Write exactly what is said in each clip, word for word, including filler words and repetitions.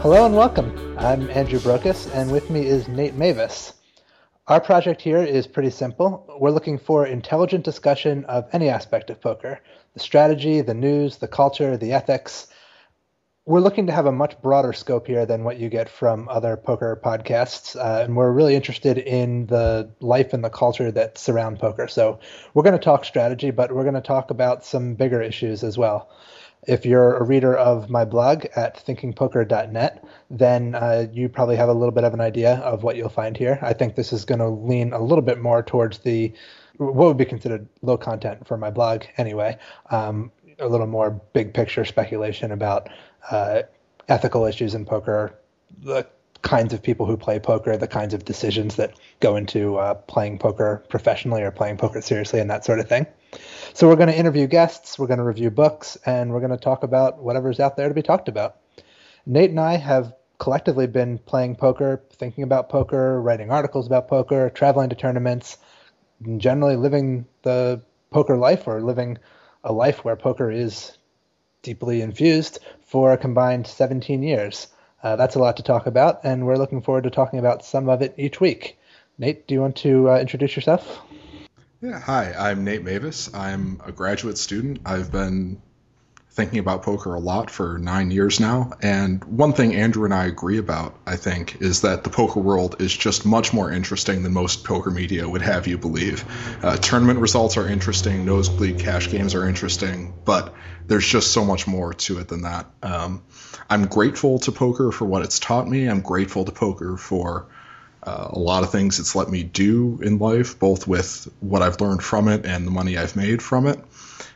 Hello and welcome. I'm Andrew Brokus, and with me is Nate Mavis. Our project here is pretty simple. We're looking for intelligent discussion of any aspect of poker, the strategy, the news, the culture, the ethics. We're looking to have a much broader scope here than what you get from other poker podcasts, uh, and we're really interested in the life and the culture that surround poker. So we're going to talk strategy, but we're going to talk about some bigger issues as well. If you're a reader of my blog at thinking poker dot net, then uh, you probably have a little bit of an idea of what you'll find here. I think this is going to lean a little bit more towards the what would be considered low content for my blog anyway, um, a little more big picture speculation about uh, ethical issues in poker, the kinds of people who play poker, the kinds of decisions that go into uh, playing poker professionally or playing poker seriously and that sort of thing. So we're going to interview guests, we're going to review books, and we're going to talk about whatever's out there to be talked about. Nate and I have collectively been playing poker, thinking about poker, writing articles about poker, traveling to tournaments, and generally living the poker life or living a life where poker is deeply infused for a combined seventeen years. Uh, that's a lot to talk about, and we're looking forward to talking about some of it each week. Nate, do you want to uh, introduce yourself? Yeah, hi, I'm Nate Mavis. I'm a graduate student. I've been thinking about poker a lot for nine years now, and one thing Andrew and I agree about, I think, is that the poker world is just much more interesting than most poker media would have you believe. Uh, tournament results are interesting, nosebleed cash games are interesting, but there's just so much more to it than that. Um, I'm grateful to poker for what it's taught me. I'm grateful to poker for Uh, a lot of things it's let me do in life, both with what I've learned from it and the money I've made from it.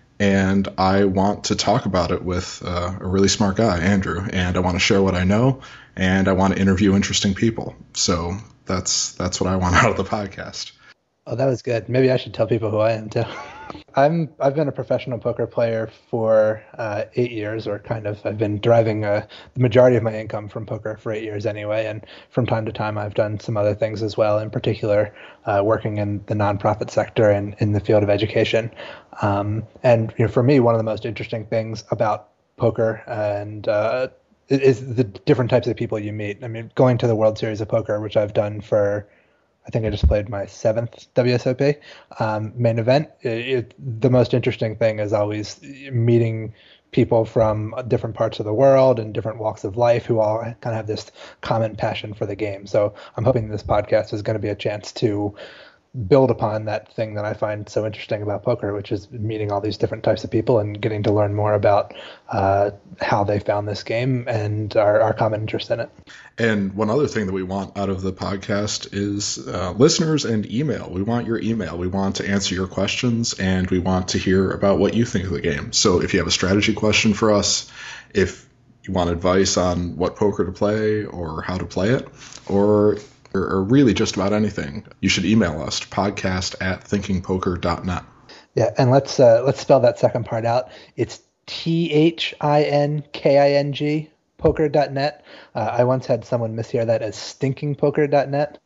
And I want to talk about it with uh, a really smart guy, Andrew, and I want to share what I know, and I want to interview interesting people. So that's that's what I want out of the podcast. Oh, that was good. Maybe I should tell people who I am too. I'm I've been a professional poker player for uh, eight years, or kind of. I've been deriving uh, the majority of my income from poker for eight years anyway, and from time to time I've done some other things as well. In particular, uh, working in the nonprofit sector and in the field of education. Um, and you know, for me, one of the most interesting things about poker and uh, is the different types of people you meet. I mean, going to the World Series of Poker, which I've done for. I think I just played my seventh W S O P um, main event. It, it, the most interesting thing is always meeting people from different parts of the world and different walks of life who all kind of have this common passion for the game. So I'm hoping this podcast is going to be a chance to build upon that thing that I find so interesting about poker, which is meeting all these different types of people and getting to learn more about uh, how they found this game and our, our common interest in it. And one other thing that we want out of the podcast is uh, listeners and email. We want your email. We want to answer your questions, and we want to hear about what you think of the game. So if you have a strategy question for us, if you want advice on what poker to play or how to play it, or or really just about anything, you should email us, podcast at thinking poker dot net. Yeah, and let's uh, let's spell that second part out. It's T H I N K I N G, poker dot net. Uh, I once had someone mishear that as stinking poker dot net.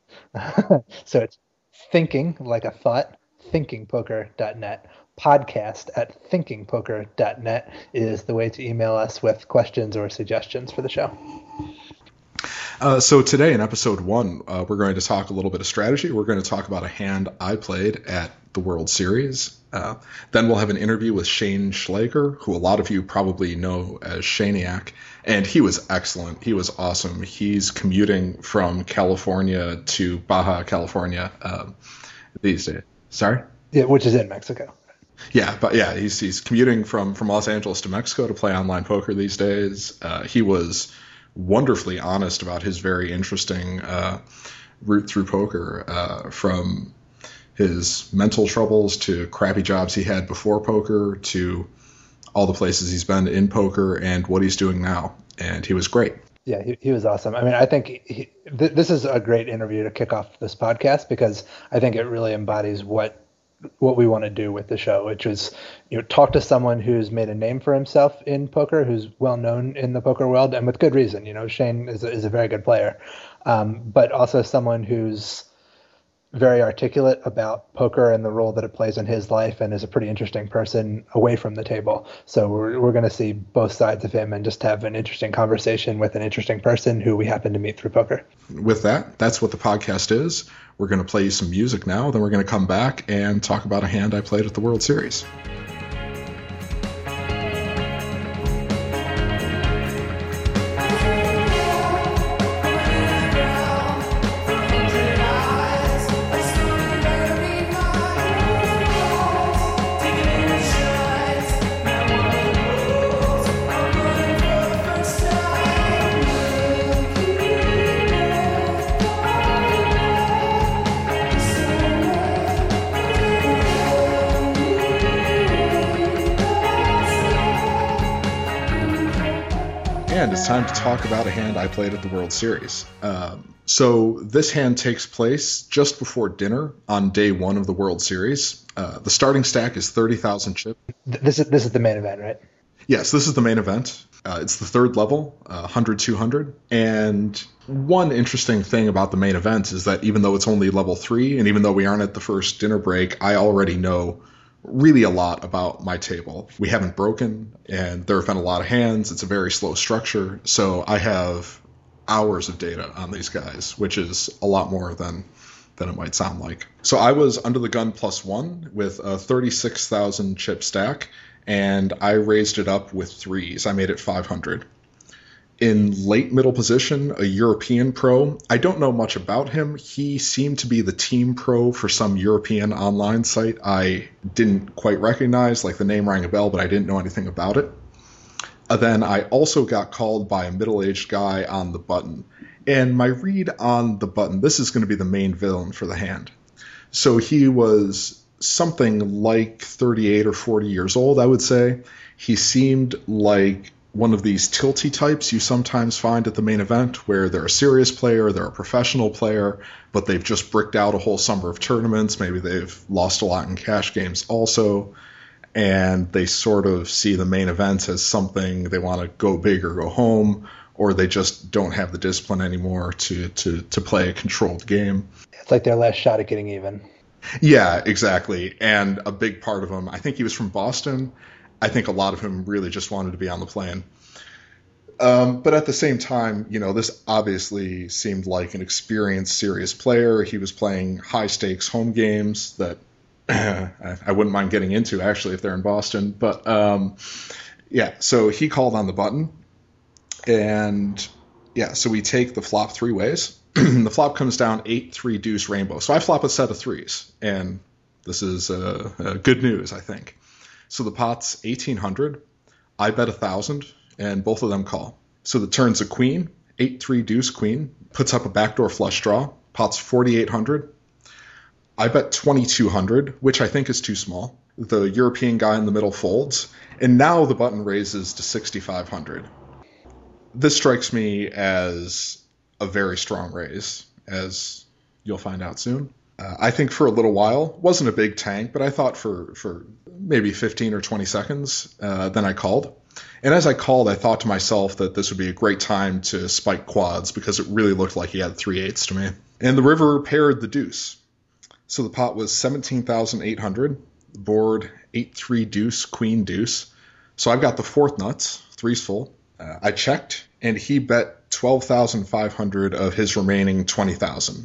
So it's thinking, like a thought, thinking poker dot net. Podcast at thinking poker dot net is the way to email us with questions or suggestions for the show. Uh, so today in episode one, uh, we're going to talk a little bit of strategy. We're going to talk about a hand I played at the World Series. Uh, then we'll have an interview with Shane Schlager, who a lot of you probably know as Shaniac, and he was excellent. He was awesome. He's commuting from California to Baja California um, these days. Sorry? Yeah, which is in Mexico. Yeah, but yeah, he's he's commuting from, from Los Angeles to Mexico to play online poker these days. Uh, he was wonderfully honest about his very interesting uh, route through poker, uh, from his mental troubles to crappy jobs he had before poker to all the places he's been in poker and what he's doing now. And he was great. Yeah, he, he was awesome. I mean, I think he, th- this is a great interview to kick off this podcast because I think it really embodies what what we want to do with the show, which is, you know, talk to someone who's made a name for himself in poker, who's well known in the poker world, and with good reason. You know, Shane is a, is a very good player, um, but also someone who's very articulate about poker and the role that it plays in his life, and is a pretty interesting person away from the table. So we're, we're going to see both sides of him and just have an interesting conversation with an interesting person who we happen to meet through poker. With that, that's what the podcast is. We're going to play you some music now, then we're going to come back and talk about a hand I played at the World Series. And it's time to talk about a hand I played at the World Series. Um, so this hand takes place just before dinner on day one of the World Series. Uh, the starting stack is thirty thousand chips. This is this is the main event, right? Yes, this is the main event. Uh, it's the third level, uh, one hundred, two hundred. And one interesting thing about the main event is that even though it's only level three, and even though we aren't at the first dinner break, I already know really a lot about my table. We haven't broken, and there have been a lot of hands. It's a very slow structure, so I have hours of data on these guys, which is a lot more than than it might sound like. So I was under the gun plus one with a thirty-six thousand chip stack, and I raised it up with threes. I made it five hundred. In late middle position, a European pro. I don't know much about him. He seemed to be the team pro for some European online site I didn't quite recognize, like the name rang a bell, but I didn't know anything about it. Uh, then I also got called by a middle-aged guy on the button. And my read on the button, this is going to be the main villain for the hand. So he was something like thirty-eight or forty years old, I would say. He seemed like one of these tilty types you sometimes find at the main event, where they're a serious player, they're a professional player, but they've just bricked out a whole summer of tournaments. Maybe they've lost a lot in cash games also, and they sort of see the main event as something they want to go big or go home, or they just don't have the discipline anymore to, to, to play a controlled game. It's like their last shot at getting even. Yeah, exactly. And a big part of him, I think he was from Boston. I think a lot of him really just wanted to be on the plane. Um, but at the same time, you know, this obviously seemed like an experienced, serious player. He was playing high-stakes home games that I wouldn't mind getting into, actually, if they're in Boston. But, um, yeah, so he called on the button. And, yeah, so we take the flop three ways. The flop comes down eight, three, deuce, rainbow. So I flop a set of threes. And this is uh, uh, good news, I think. So the pot's eighteen hundred, I bet one thousand, and both of them call. So the turn's a queen, eight three deuce queen, puts up a backdoor flush draw, pot's forty-eight hundred. I bet twenty-two hundred, which I think is too small. The European guy in the middle folds, and now the button raises to sixty-five hundred. This strikes me as a very strong raise, as you'll find out soon. Uh, I think for a little while, wasn't a big tank, but I thought for, for maybe fifteen or twenty seconds, uh, then I called. And as I called, I thought to myself that this would be a great time to spike quads, because it really looked like he had three eights to me. And the river paired the deuce. So the pot was seventeen thousand eight hundred, the board eight three deuce, queen deuce. So I've got the fourth nuts, three's full. Uh, I checked, and he bet twelve thousand five hundred of his remaining twenty thousand.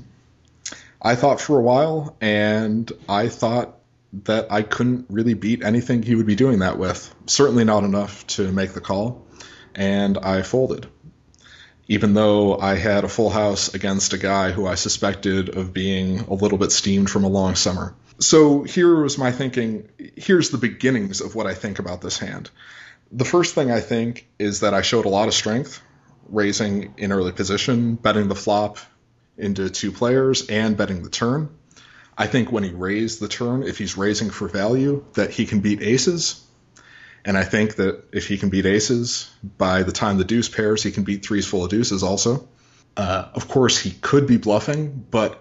I thought for a while, and I thought that I couldn't really beat anything he would be doing that with. Certainly not enough to make the call, and I folded. Even though I had a full house against a guy who I suspected of being a little bit steamed from a long summer. So here was my thinking. Here's the beginnings of what I think about this hand. The first thing I think is that I showed a lot of strength, raising in early position, betting the flop into two players, and betting the turn. I think when he raised the turn, if he's raising for value, that he can beat aces. And I think that if he can beat aces, by the time the deuce pairs, he can beat threes full of deuces also. Uh, of course, he could be bluffing, but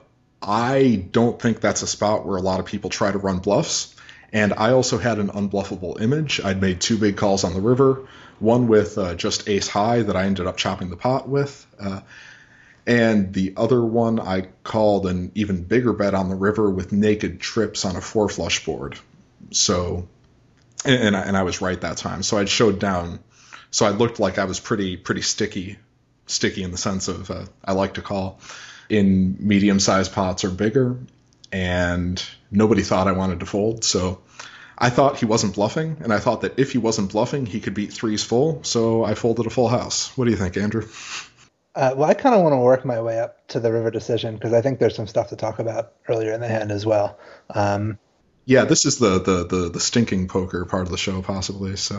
I don't think that's a spot where a lot of people try to run bluffs. And I also had an unbluffable image. I'd made two big calls on the river, one with uh, just ace high that I ended up chopping the pot with. Uh, And the other one, I called an even bigger bet on the river with naked trips on a four flush board. So, and, and, I, and I was right that time. So I showed down. So I looked like I was pretty pretty sticky, sticky in the sense of uh, I like to call in medium-sized pots or bigger, and nobody thought I wanted to fold. So I thought he wasn't bluffing, and I thought that if he wasn't bluffing, he could beat threes full. So I folded a full house. What do you think, Andrew? Uh, well, I kind of want to work my way up to the river decision because I think there's some stuff to talk about earlier in the hand as well. Um, yeah, this is the, the, the, the stinking poker part of the show, possibly. So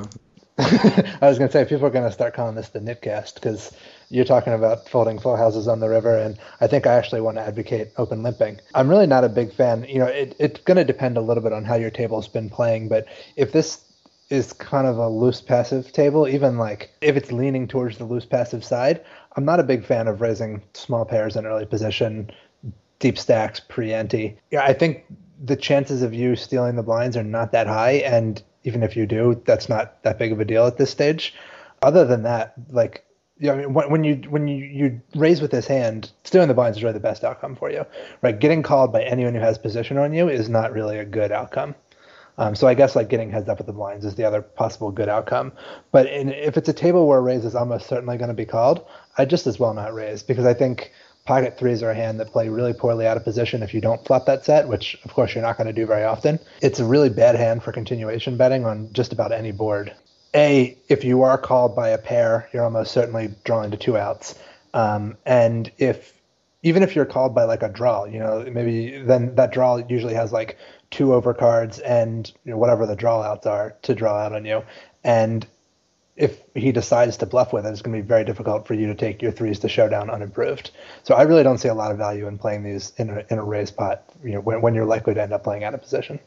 I was going to say, people are going to start calling this the Nitcast because you're talking about folding full houses on the river, and I think I actually want to advocate open limping. I'm really not a big fan. You know, it, it's going to depend a little bit on how your table's been playing, but if this is kind of a loose passive table, even like if it's leaning towards the loose passive side, I'm not a big fan of raising small pairs in early position, deep stacks, pre-ante. Yeah, I think the chances of you stealing the blinds are not that high, and even if you do, that's not that big of a deal at this stage. Other than that, like, yeah, I mean, when, when you when you, you raise with this hand, stealing the blinds is really the best outcome for you, right? Getting called by anyone who has position on you is not really a good outcome. Um, so I guess like getting heads up with the blinds is the other possible good outcome. But in, if it's a table where raise is almost certainly going to be called, I'd just as well not raise, because I think pocket threes are a hand that play really poorly out of position if you don't flop that set, which of course you're not going to do very often. It's a really bad hand for continuation betting on just about any board. A, if you are called by a pair, you're almost certainly drawing to two outs. Um, and if even if you're called by like a draw, you know, maybe then that draw usually has like two overcards and, you know, whatever the draw outs are to draw out on you. And if he decides to bluff with it, it's going to be very difficult for you to take your threes to showdown unimproved. So I really don't see a lot of value in playing these in a, in a raise pot, you know, when, when you're likely to end up playing out of position.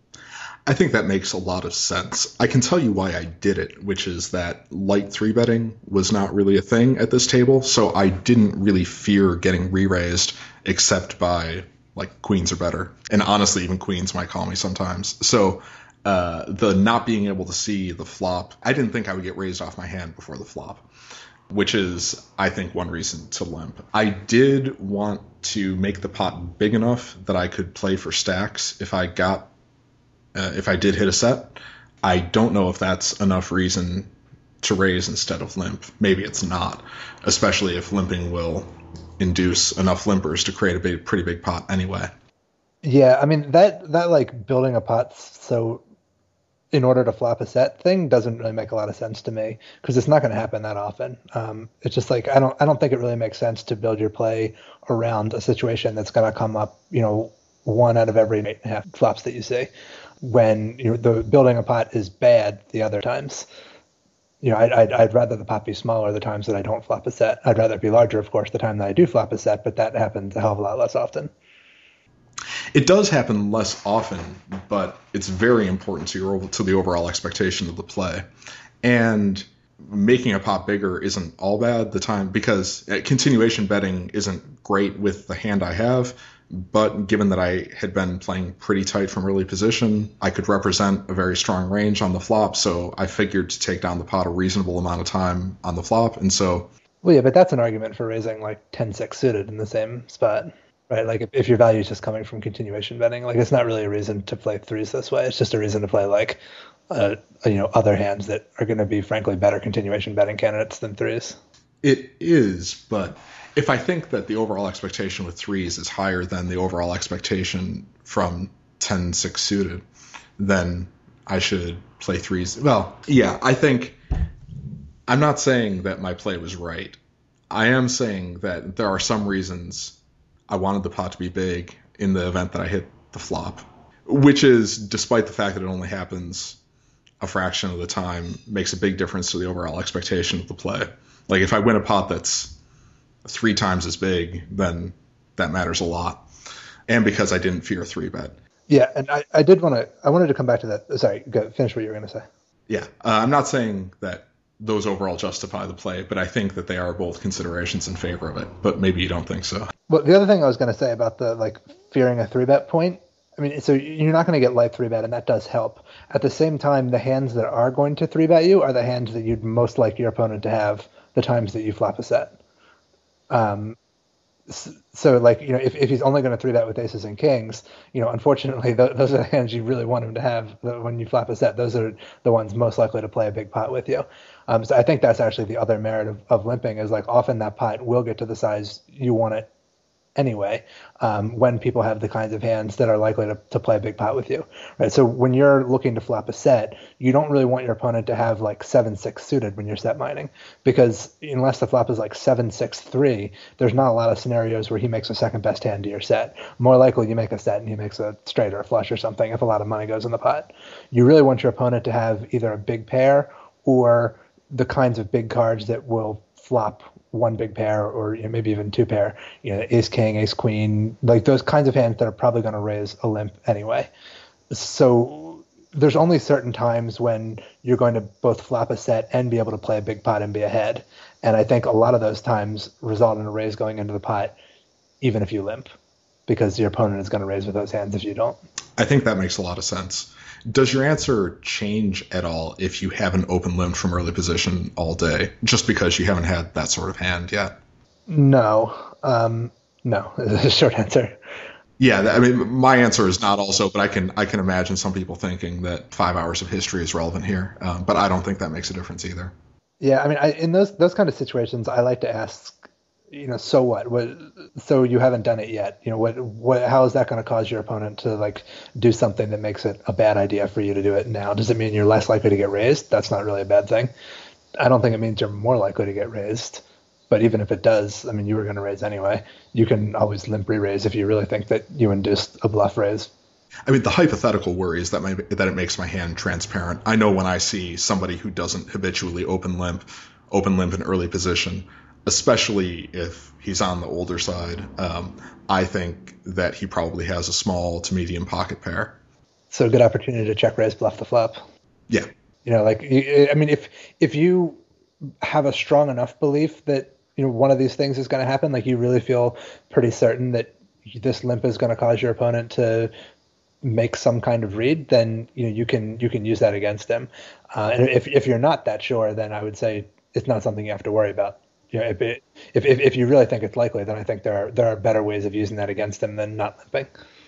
I think that makes a lot of sense. I can tell you why I did it, which is that light three betting was not really a thing at this table, so I didn't really fear getting re-raised except by like queens or better. And honestly, even queens might call me sometimes. So uh, the not being able to see the flop, I didn't think I would get raised off my hand before the flop, which is, I think, one reason to limp. I did want to make the pot big enough that I could play for stacks if I got Uh, if I did hit a set. I don't know if that's enough reason to raise instead of limp. Maybe it's not, especially if limping will induce enough limpers to create a big, pretty big pot anyway. Yeah, I mean, that, that like building a pot so in order to flop a set thing doesn't really make a lot of sense to me because it's not going to happen that often. Um, it's just like, I don't, I don't think it really makes sense to build your play around a situation that's going to come up, you know, one out of every eight and a half flops that you see. When you know, the building a pot is bad the other times. You know, I'd, I'd, I'd rather the pot be smaller the times that I don't flop a set. I'd rather it be larger, of course, the time that I do flop a set, but that happens a hell of a lot less often. It does happen less often, but it's very important to your to the overall expectation of the play. And making a pot bigger isn't all bad the time because continuation betting isn't great with the hand I have. But given that I had been playing pretty tight from early position, I could represent a very strong range on the flop, so I figured to take down the pot a reasonable amount of time on the flop, and so... Well, yeah, but that's an argument for raising like ten six suited in the same spot, right? Like if, if your value is just coming from continuation betting, like it's not really a reason to play threes this way. It's just a reason to play like, uh, you know, other hands that are going to be frankly better continuation betting candidates than threes. It is, but... If I think that the overall expectation with threes is higher than the overall expectation from ten six suited, then I should play threes. Well, yeah, I think I'm not saying that my play was right. I am saying that there are some reasons I wanted the pot to be big in the event that I hit the flop, which is, despite the fact that it only happens a fraction of the time, makes a big difference to the overall expectation of the play. Like if I win a pot that's three times as big, then that matters a lot. And because I didn't fear three bet. Yeah, and I, I did want to, I wanted to come back to that. Sorry, go finish what you were going to say. Yeah, uh, I'm not saying that those overall justify the play, but I think that they are both considerations in favor of it. But maybe you don't think so. Well, the other thing I was going to say about the like fearing a three bet point, I mean, so you're not going to get light three bet, and that does help. At the same time, the hands that are going to three bet you are the hands that you'd most like your opponent to have the times that you flop a set. Um, So, like, you know, if, if he's only going to three bet with aces and kings, you know, unfortunately, th- those are the hands you really want him to have when you flop a set. Those are the ones most likely to play a big pot with you. Um, so I think that's actually the other merit of, of limping is, like, often that pot will get to the size you want it anyway, um, when people have the kinds of hands that are likely to, to play a big pot with you, right? So when you're looking to flop a set, you don't really want your opponent to have like seven six suited when you're set mining, because unless the flop is like seven six three, there's not a lot of scenarios where he makes a second best hand to your set. More likely you make a set and he makes a straight or a flush or something if a lot of money goes in the pot. You really want your opponent to have either a big pair or the kinds of big cards that will flop one big pair, or you know, maybe even two pair, you know, ace king, ace queen, like those kinds of hands that are probably going to raise a limp anyway. So there's only certain times when you're going to both flop a set and be able to play a big pot and be ahead. And I think a lot of those times result in a raise going into the pot, even if you limp, because your opponent is going to raise with those hands if you don't. I think that makes a lot of sense. Does your answer change at all if you haven't open limped from early position all day, just because you haven't had that sort of hand yet? No. Um, no, is the short answer. Yeah, I mean, my answer is not also, but I can I can imagine some people thinking that five hours of history is relevant here, um, but I don't think that makes a difference either. Yeah, I mean, I, in those those kind of situations, I like to ask, you know, so what? What? So you haven't done it yet. You know, what? What? How is that going to cause your opponent to like do something that makes it a bad idea for you to do it now? Does it mean you're less likely to get raised? That's not really a bad thing. I don't think it means you're more likely to get raised. But even if it does, I mean, you were going to raise anyway. You can always limp re-raise if you really think that you induced a bluff raise. I mean, the hypothetical worry is that my, that it makes my hand transparent. I know when I see somebody who doesn't habitually open limp, open limp in early position, especially if he's on the older side, um, I think that he probably has a small to medium pocket pair. So a good opportunity to check raise bluff the flop. Yeah. You know, like, I mean, if if you have a strong enough belief that, you know, one of these things is going to happen, like you really feel pretty certain that this limp is going to cause your opponent to make some kind of read, then, you know, you can you can use that against him. Uh, and if if you're not that sure, then I would say it's not something you have to worry about. You know, if, it, if if if you really think it's likely, then I think there are there are better ways of using that against him than not limping.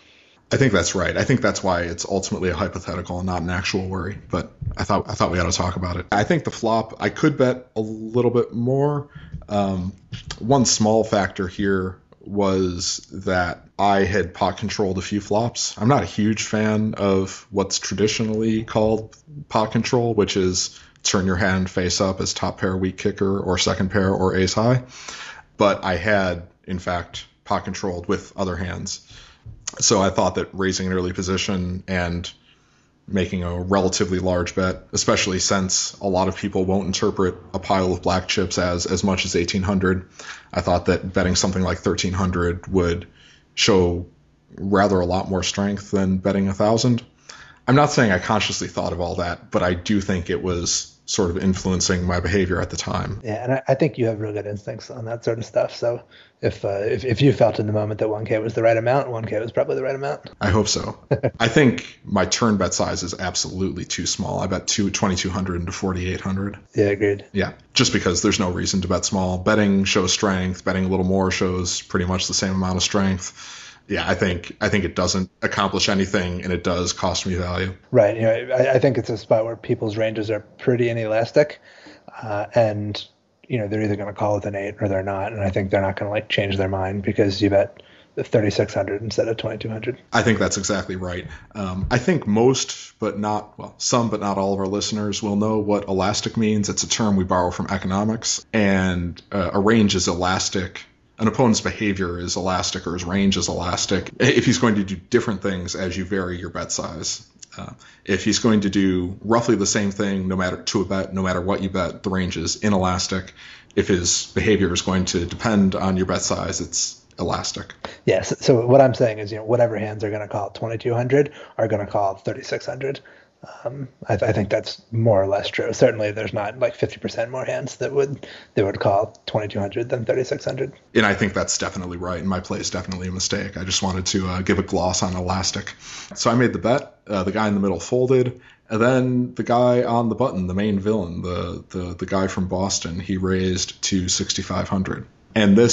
I think that's right. I think that's why it's ultimately a hypothetical and not an actual worry. But I thought I thought we ought to talk about it. I think the flop, I could bet a little bit more. Um, one small factor here was that I had pot controlled a few flops. I'm not a huge fan of what's traditionally called pot control, which is turn your hand face up as top pair, weak kicker, or second pair, or ace high. But I had, in fact, pot controlled with other hands. So I thought that raising an early position and making a relatively large bet, especially since a lot of people won't interpret a pile of black chips as as much as eighteen hundred, I thought that betting something like thirteen hundred would show rather a lot more strength than betting one thousand. I'm not saying I consciously thought of all that, but I do think it was sort of influencing my behavior at the time. Yeah, and I, I think you have real good instincts on that sort of stuff. So if, uh, if if you felt in the moment that one K was the right amount, one K was probably the right amount. I hope so. I think my turn bet size is absolutely too small. I bet twenty-two hundred into forty-eight hundred. Yeah, agreed. Yeah, just because there's no reason to bet small. Betting shows strength. Betting a little more shows pretty much the same amount of strength. Yeah, I think I think it doesn't accomplish anything, and it does cost me value. Right. You know, I, I think it's a spot where people's ranges are pretty inelastic, uh, and you know they're either going to call it an eight or they're not, and I think they're not going to like change their mind because you bet thirty-six hundred instead of twenty-two hundred. I think that's exactly right. Um, I think most, but not well, some, but not all of our listeners will know what elastic means. It's a term we borrow from economics, and uh, a range is elastic. An opponent's behavior is elastic, or his range is elastic, if he's going to do different things as you vary your bet size. Uh, if he's going to do roughly the same thing no matter to a bet, no matter what you bet, the range is inelastic. If his behavior is going to depend on your bet size, it's elastic. Yes. So what I'm saying is, you know, whatever hands are going to call twenty-two hundred are going to call thirty-six hundred. Um, I, I think that's more or less true. Certainly, there's not like fifty percent more hands that would that would call twenty-two hundred than thirty-six hundred. And I think that's definitely right. And my play is definitely a mistake. I just wanted to uh, give a gloss on elastic. So I made the bet. Uh, the guy in the middle folded. And then the guy on the button, the main villain, the the the guy from Boston, he raised to sixty-five hundred. And this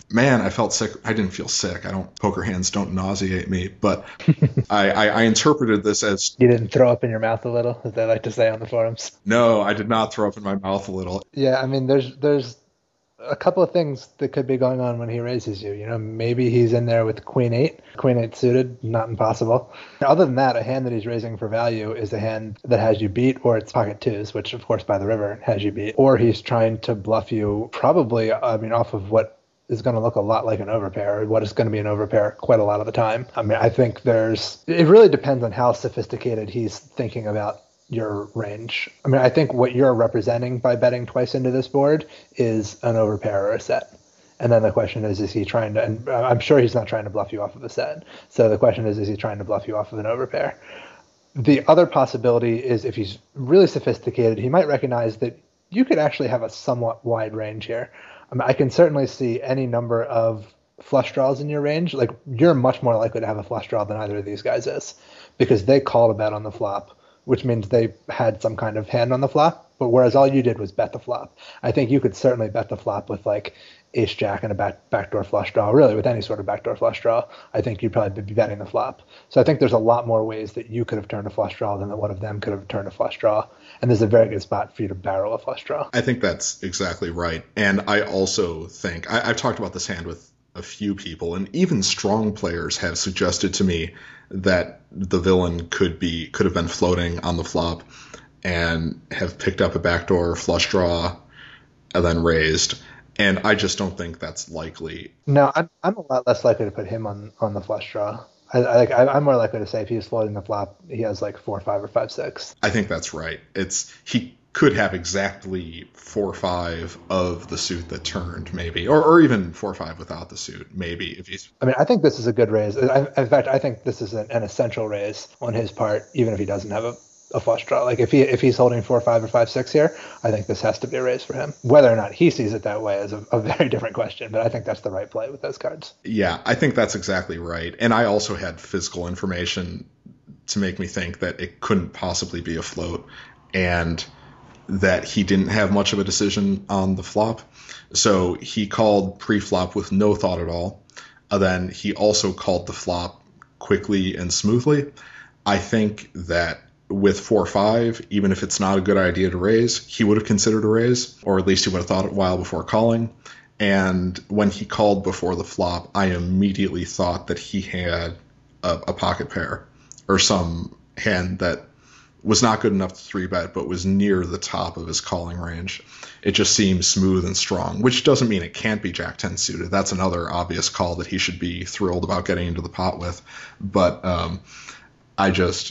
man, I felt sick. I didn't feel sick. I don't, poker hands don't nauseate me, but I, I, I interpreted this as, You didn't throw up in your mouth a little, as they like to say on the forums. no, I did not throw up in my mouth a little. Yeah, I mean, there's there's a couple of things that could be going on when he raises you. You know, maybe he's in there with queen eight, queen eight suited, not impossible. Other than that, a hand that he's raising for value is a hand that has you beat, or it's pocket twos, which of course by the river has you beat, or he's trying to bluff you probably, I mean, off of what is going to look a lot like an overpair, or what is going to be an overpair quite a lot of the time. I mean, I think there's, it really depends on how sophisticated he's thinking about your range. I mean, I think what you're representing by betting twice into this board is an overpair or a set. And then the question is, is he trying to, and I'm sure he's not trying to bluff you off of a set. So the question is, is he trying to bluff you off of an overpair? The other possibility is if he's really sophisticated, he might recognize that you could actually have a somewhat wide range here. I mean, I can certainly see any number of flush draws in your range. Like, you're much more likely to have a flush draw than either of these guys is, because they called a bet on the flop, which means they had some kind of hand on the flop, but whereas all you did was bet the flop. I think you could certainly bet the flop with like ace jack and a back backdoor flush draw, really with any sort of backdoor flush draw. I think you'd probably be betting the flop. So I think there's a lot more ways that you could have turned a flush draw than that one of them could have turned a flush draw. And there's a very good spot for you to barrel a flush draw. I think that's exactly right. And I also think, I, I've talked about this hand with a few people, and even strong players have suggested to me that the villain could be could have been floating on the flop and have picked up a backdoor flush draw and then raised. And I just don't think that's likely. No, I'm I'm a lot less likely to put him on, on the flush draw. I, I, like, I, I'm more likely to say if he's floating the flop, he has like four, five, or five, six. I think that's right. It's he could have exactly four, five of the suit that turned, maybe, or or even four, five without the suit, maybe if he's. I mean, I think this is a good raise. I, in fact, I think this is an, an essential raise on his part, even if he doesn't have a, a flush draw. Like if he if he's holding four, five, or five, six here, I think this has to be a raise for him. Whether or not he sees it that way is a, a very different question, but I think that's the right play with those cards. Yeah, I think that's exactly right. And I also had physical information to make me think that it couldn't possibly be a float, and that he didn't have much of a decision on the flop. So he called pre-flop with no thought at all. And then he also called the flop quickly and smoothly. I think that with four five, even if it's not a good idea to raise, he would have considered a raise, or at least he would have thought a while before calling. And when he called before the flop, I immediately thought that he had a, a pocket pair or some hand that was not good enough to three bet, but was near the top of his calling range. It just seems smooth and strong, which doesn't mean it can't be Jack ten suited. That's another obvious call that he should be thrilled about getting into the pot with. But um, I just,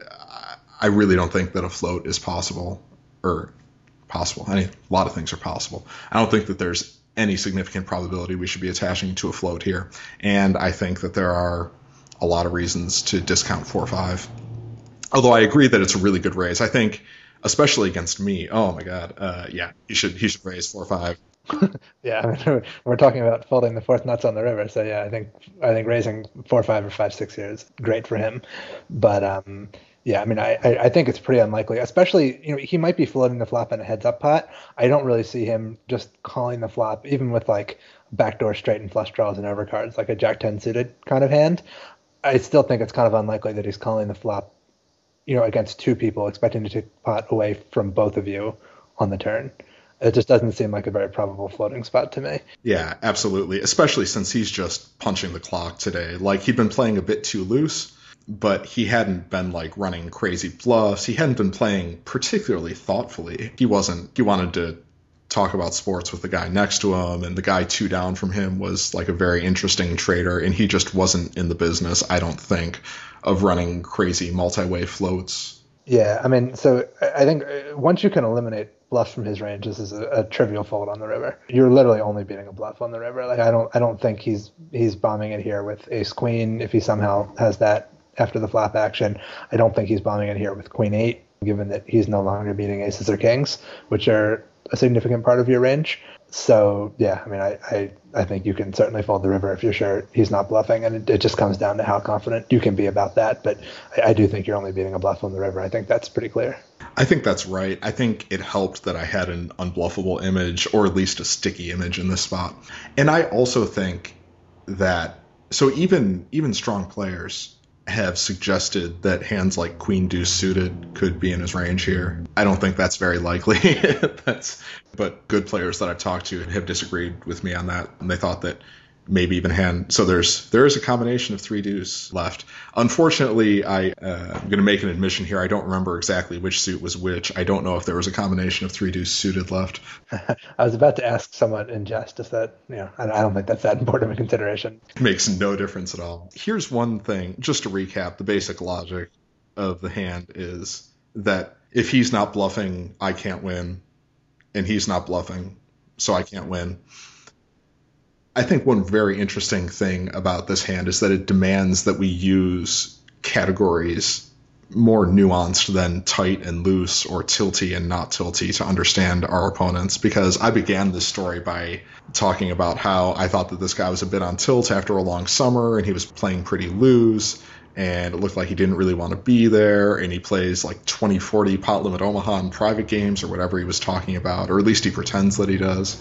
I really don't think that a float is possible, or possible. I mean, a lot of things are possible. I don't think that there's any significant probability we should be attaching to a float here. And I think that there are a lot of reasons to discount four five. Although I agree that it's a really good raise. I think, especially against me, oh my God, uh, yeah, he should he should raise four five. Yeah, I mean, we're talking about folding the fourth nuts on the river, so yeah, I think I think raising four five or five six here is great for him. But um, yeah, I mean, I, I think it's pretty unlikely, especially, you know, he might be floating the flop in a heads up pot. I don't really see him just calling the flop, even with like backdoor straight and flush draws and overcards, like a Jack ten suited kind of hand. I still think it's kind of unlikely that he's calling the flop, you know, against two people, expecting to take pot away from both of you on the turn. It just doesn't seem like a very probable floating spot to me. Yeah, absolutely. Especially since he's just punching the clock today. Like, he'd been playing a bit too loose, but he hadn't been like running crazy bluffs. He hadn't been playing particularly thoughtfully. He wasn't, he wanted to talk about sports with the guy next to him, and the guy two down from him was like a very interesting trader, and he just wasn't in the business, I don't think, of running crazy multi-way floats. Yeah, I mean, so I think once you can eliminate bluffs from his range, this is a, a trivial fold on the river. You're literally only beating a bluff on the river. Like, I don't I don't think he's he's bombing it here with ace queen if he somehow has that after the flop action. I don't think he's bombing it here with queen eight, given that he's no longer beating aces or kings, which are a significant part of your range. So yeah, I mean, I, I, I think you can certainly fold the river if you're sure he's not bluffing, and it, it just comes down to how confident you can be about that. But I, I do think you're only beating a bluff on the river. I think that's pretty clear. I think that's right. I think it helped that I had an unbluffable image, or at least a sticky image in this spot. And I also think that, so even even strong players have suggested that hands like Queen Deuce suited could be in his range here. I don't think that's very likely. that's, but good players that I've talked to have disagreed with me on that, and they thought that maybe even hand. So there's there is a combination of three deuce left. Unfortunately, I uh, I'm going to make an admission here. I don't remember exactly which suit was which. I don't know if there was a combination of three deuce suited left. I was about to ask someone in jest if that, you know, I don't think that's that important of a consideration. It makes no difference at all. Here's one thing, just to recap, the basic logic of the hand is that if he's not bluffing, I can't win, and he's not bluffing, so I can't win. I think one very interesting thing about this hand is that it demands that we use categories more nuanced than tight and loose or tilty and not tilty to understand our opponents, because I began this story by talking about how I thought that this guy was a bit on tilt after a long summer and he was playing pretty loose and it looked like he didn't really want to be there, and he plays like twenty forty pot limit Omaha in private games or whatever he was talking about, or at least he pretends that he does.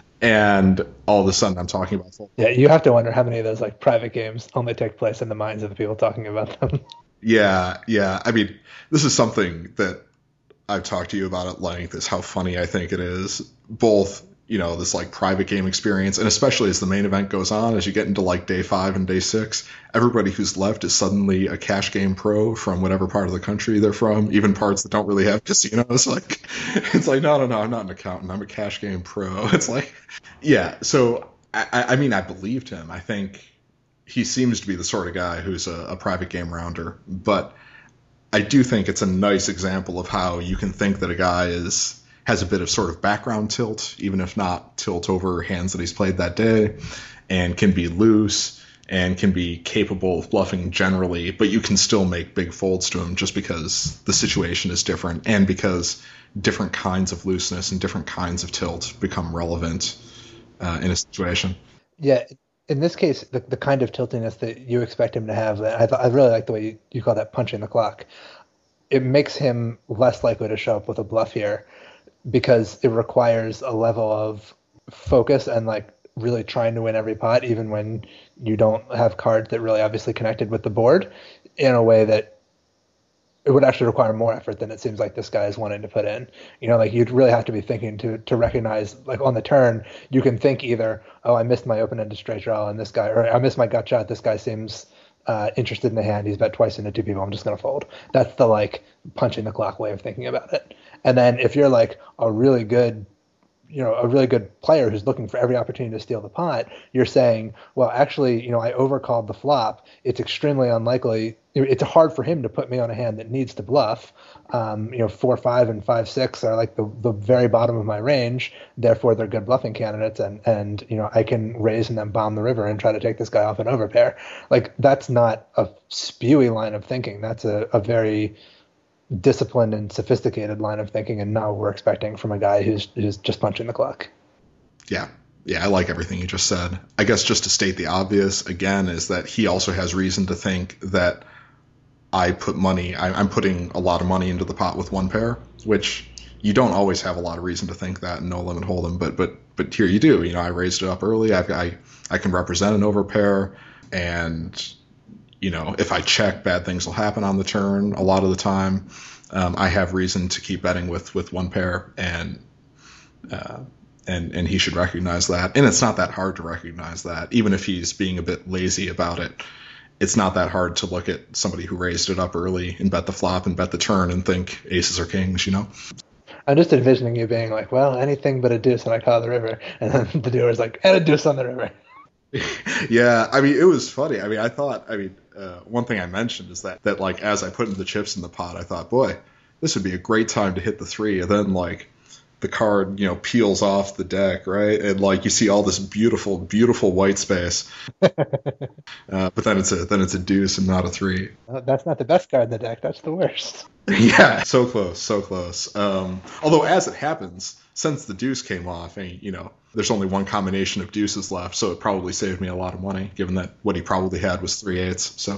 And all of a sudden I'm talking about full. Yeah, you have to wonder how many of those like private games only take place in the minds of the people talking about them. Yeah, yeah. I mean, this is something that I've talked to you about at length, is how funny I think it is. Both, you know, this like private game experience, and especially as the main event goes on, as you get into like day five and day six, everybody who's left is suddenly a cash game pro from whatever part of the country they're from, even parts that don't really have casinos. Like, it's like, no, no, no, I'm not an accountant. I'm a cash game pro. It's like, yeah. So, I, I mean, I believed him. I think he seems to be the sort of guy who's a, a private game rounder, but I do think it's a nice example of how you can think that a guy is has a bit of sort of background tilt, even if not tilt over hands that he's played that day, and can be loose and can be capable of bluffing generally, but you can still make big folds to him just because the situation is different and because different kinds of looseness and different kinds of tilt become relevant uh, in a situation. Yeah. In this case, the, the kind of tiltiness that you expect him to have, I, th- I really like the way you, you call that punching the clock. It makes him less likely to show up with a bluff here because it requires a level of focus and like really trying to win every pot, even when you don't have cards that really obviously connected with the board, in a way that it would actually require more effort than it seems like this guy is wanting to put in. You know, like you'd really have to be thinking to to recognize, like on the turn, you can think either, oh, I missed my open-ended straight draw and this guy, or I missed my gut shot, this guy seems uh, interested in the hand, he's bet twice into two people, I'm just going to fold. That's the like punching the clock way of thinking about it. And then if you're like a really good, you know, a really good player who's looking for every opportunity to steal the pot, you're saying, well, actually, you know, I overcalled the flop. It's extremely unlikely. It's hard for him to put me on a hand that needs to bluff. Um, you know, four, five, and five, six are like the, the very bottom of my range. Therefore, they're good bluffing candidates, and and you know, I can raise and then bomb the river and try to take this guy off an overpair. Like that's not a spewy line of thinking. That's a, a very disciplined and sophisticated line of thinking, and not what we're expecting from a guy who's who's just punching the clock. Yeah. Yeah, I like everything you just said. I guess just to state the obvious again is that he also has reason to think that I put money, I, I'm putting a lot of money into the pot with one pair, which you don't always have a lot of reason to think that in No Limit Hold'em, but but but here you do. You know, I raised it up early. I've, I I can represent an overpair, and you know, if I check, bad things will happen on the turn a lot of the time. Um, I have reason to keep betting with, with one pair, and uh, and and he should recognize that. And it's not that hard to recognize that, even if he's being a bit lazy about it. It's not that hard to look at somebody who raised it up early and bet the flop and bet the turn and think aces are kings, you know? I'm just envisioning you being like, well, anything but a deuce and I call the river. And then the dealer's like, and a deuce on the river. Yeah, I mean, it was funny. I mean, I thought, I mean, uh, one thing I mentioned is that, that, like, as I put in the chips in the pot, I thought, boy, this would be a great time to hit the three. And then, like, the card, you know, peels off the deck, right? And, like, you see all this beautiful, beautiful white space. uh, but then it's a then it's a deuce and not a three. Well, that's not the best card in the deck. That's the worst. Yeah, so close, so close. Um, although, as it happens, since the deuce came off, and, you know, there's only one combination of deuces left, so it probably saved me a lot of money, given that what he probably had was three eights. So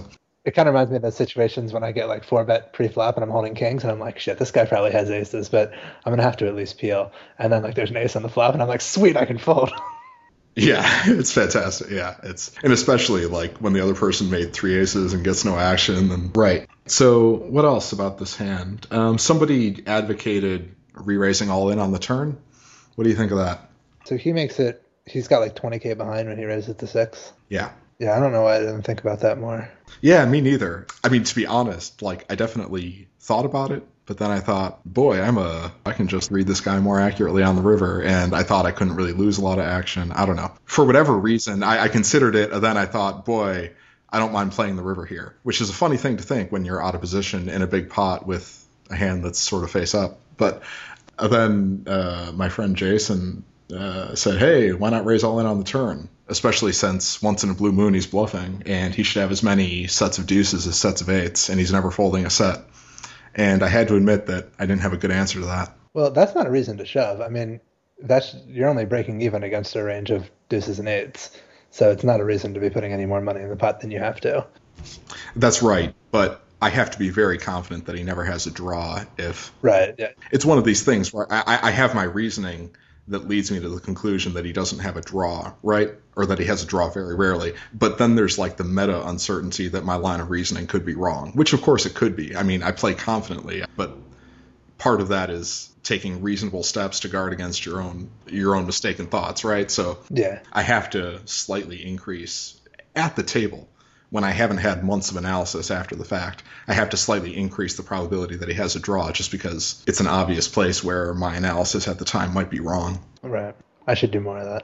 It kind of reminds me of those situations when I get like four bet pre-flop and I'm holding kings and I'm like, shit, this guy probably has aces, but I'm gonna have to at least peel. And then like there's an ace on the flop and I'm like, sweet, I can fold. Yeah, it's fantastic. Yeah, it's and especially like when the other person made three aces and gets no action. And right. So what else about this hand? Um, somebody advocated re-raising all in on the turn. What do you think of that? So he makes it. He's got like twenty k behind when he raises to six. Yeah. Yeah, I don't know why I didn't think about that more. Yeah, me neither. I mean, to be honest, like I definitely thought about it, but then I thought, boy, I'm a, I can just read this guy more accurately on the river, and I thought I couldn't really lose a lot of action. I don't know. For whatever reason, I, I considered it, and then I thought, boy, I don't mind playing the river here, which is a funny thing to think when you're out of position in a big pot with a hand that's sort of face up. But then uh, my friend Jason uh, said, hey, why not raise all in on the turn? Especially since once in a blue moon he's bluffing, and he should have as many sets of deuces as sets of eights, and he's never folding a set. And I had to admit that I didn't have a good answer to that. Well, that's not a reason to shove. I mean, that's you're only breaking even against a range of deuces and eights, so it's not a reason to be putting any more money in the pot than you have to. That's right, but I have to be very confident that he never has a draw if... Right, yeah. It's one of these things where I, I have my reasoning that leads me to the conclusion that he doesn't have a draw, right? Or that he has a draw very rarely. But then there's like the meta uncertainty that my line of reasoning could be wrong, which of course it could be. I mean, I play confidently, but part of that is taking reasonable steps to guard against your own your own mistaken thoughts, right? So yeah, I have to slightly increase at the table when I haven't had months of analysis after the fact. I have to slightly increase the probability that he has a draw just because it's an obvious place where my analysis at the time might be wrong. Right. I should do more of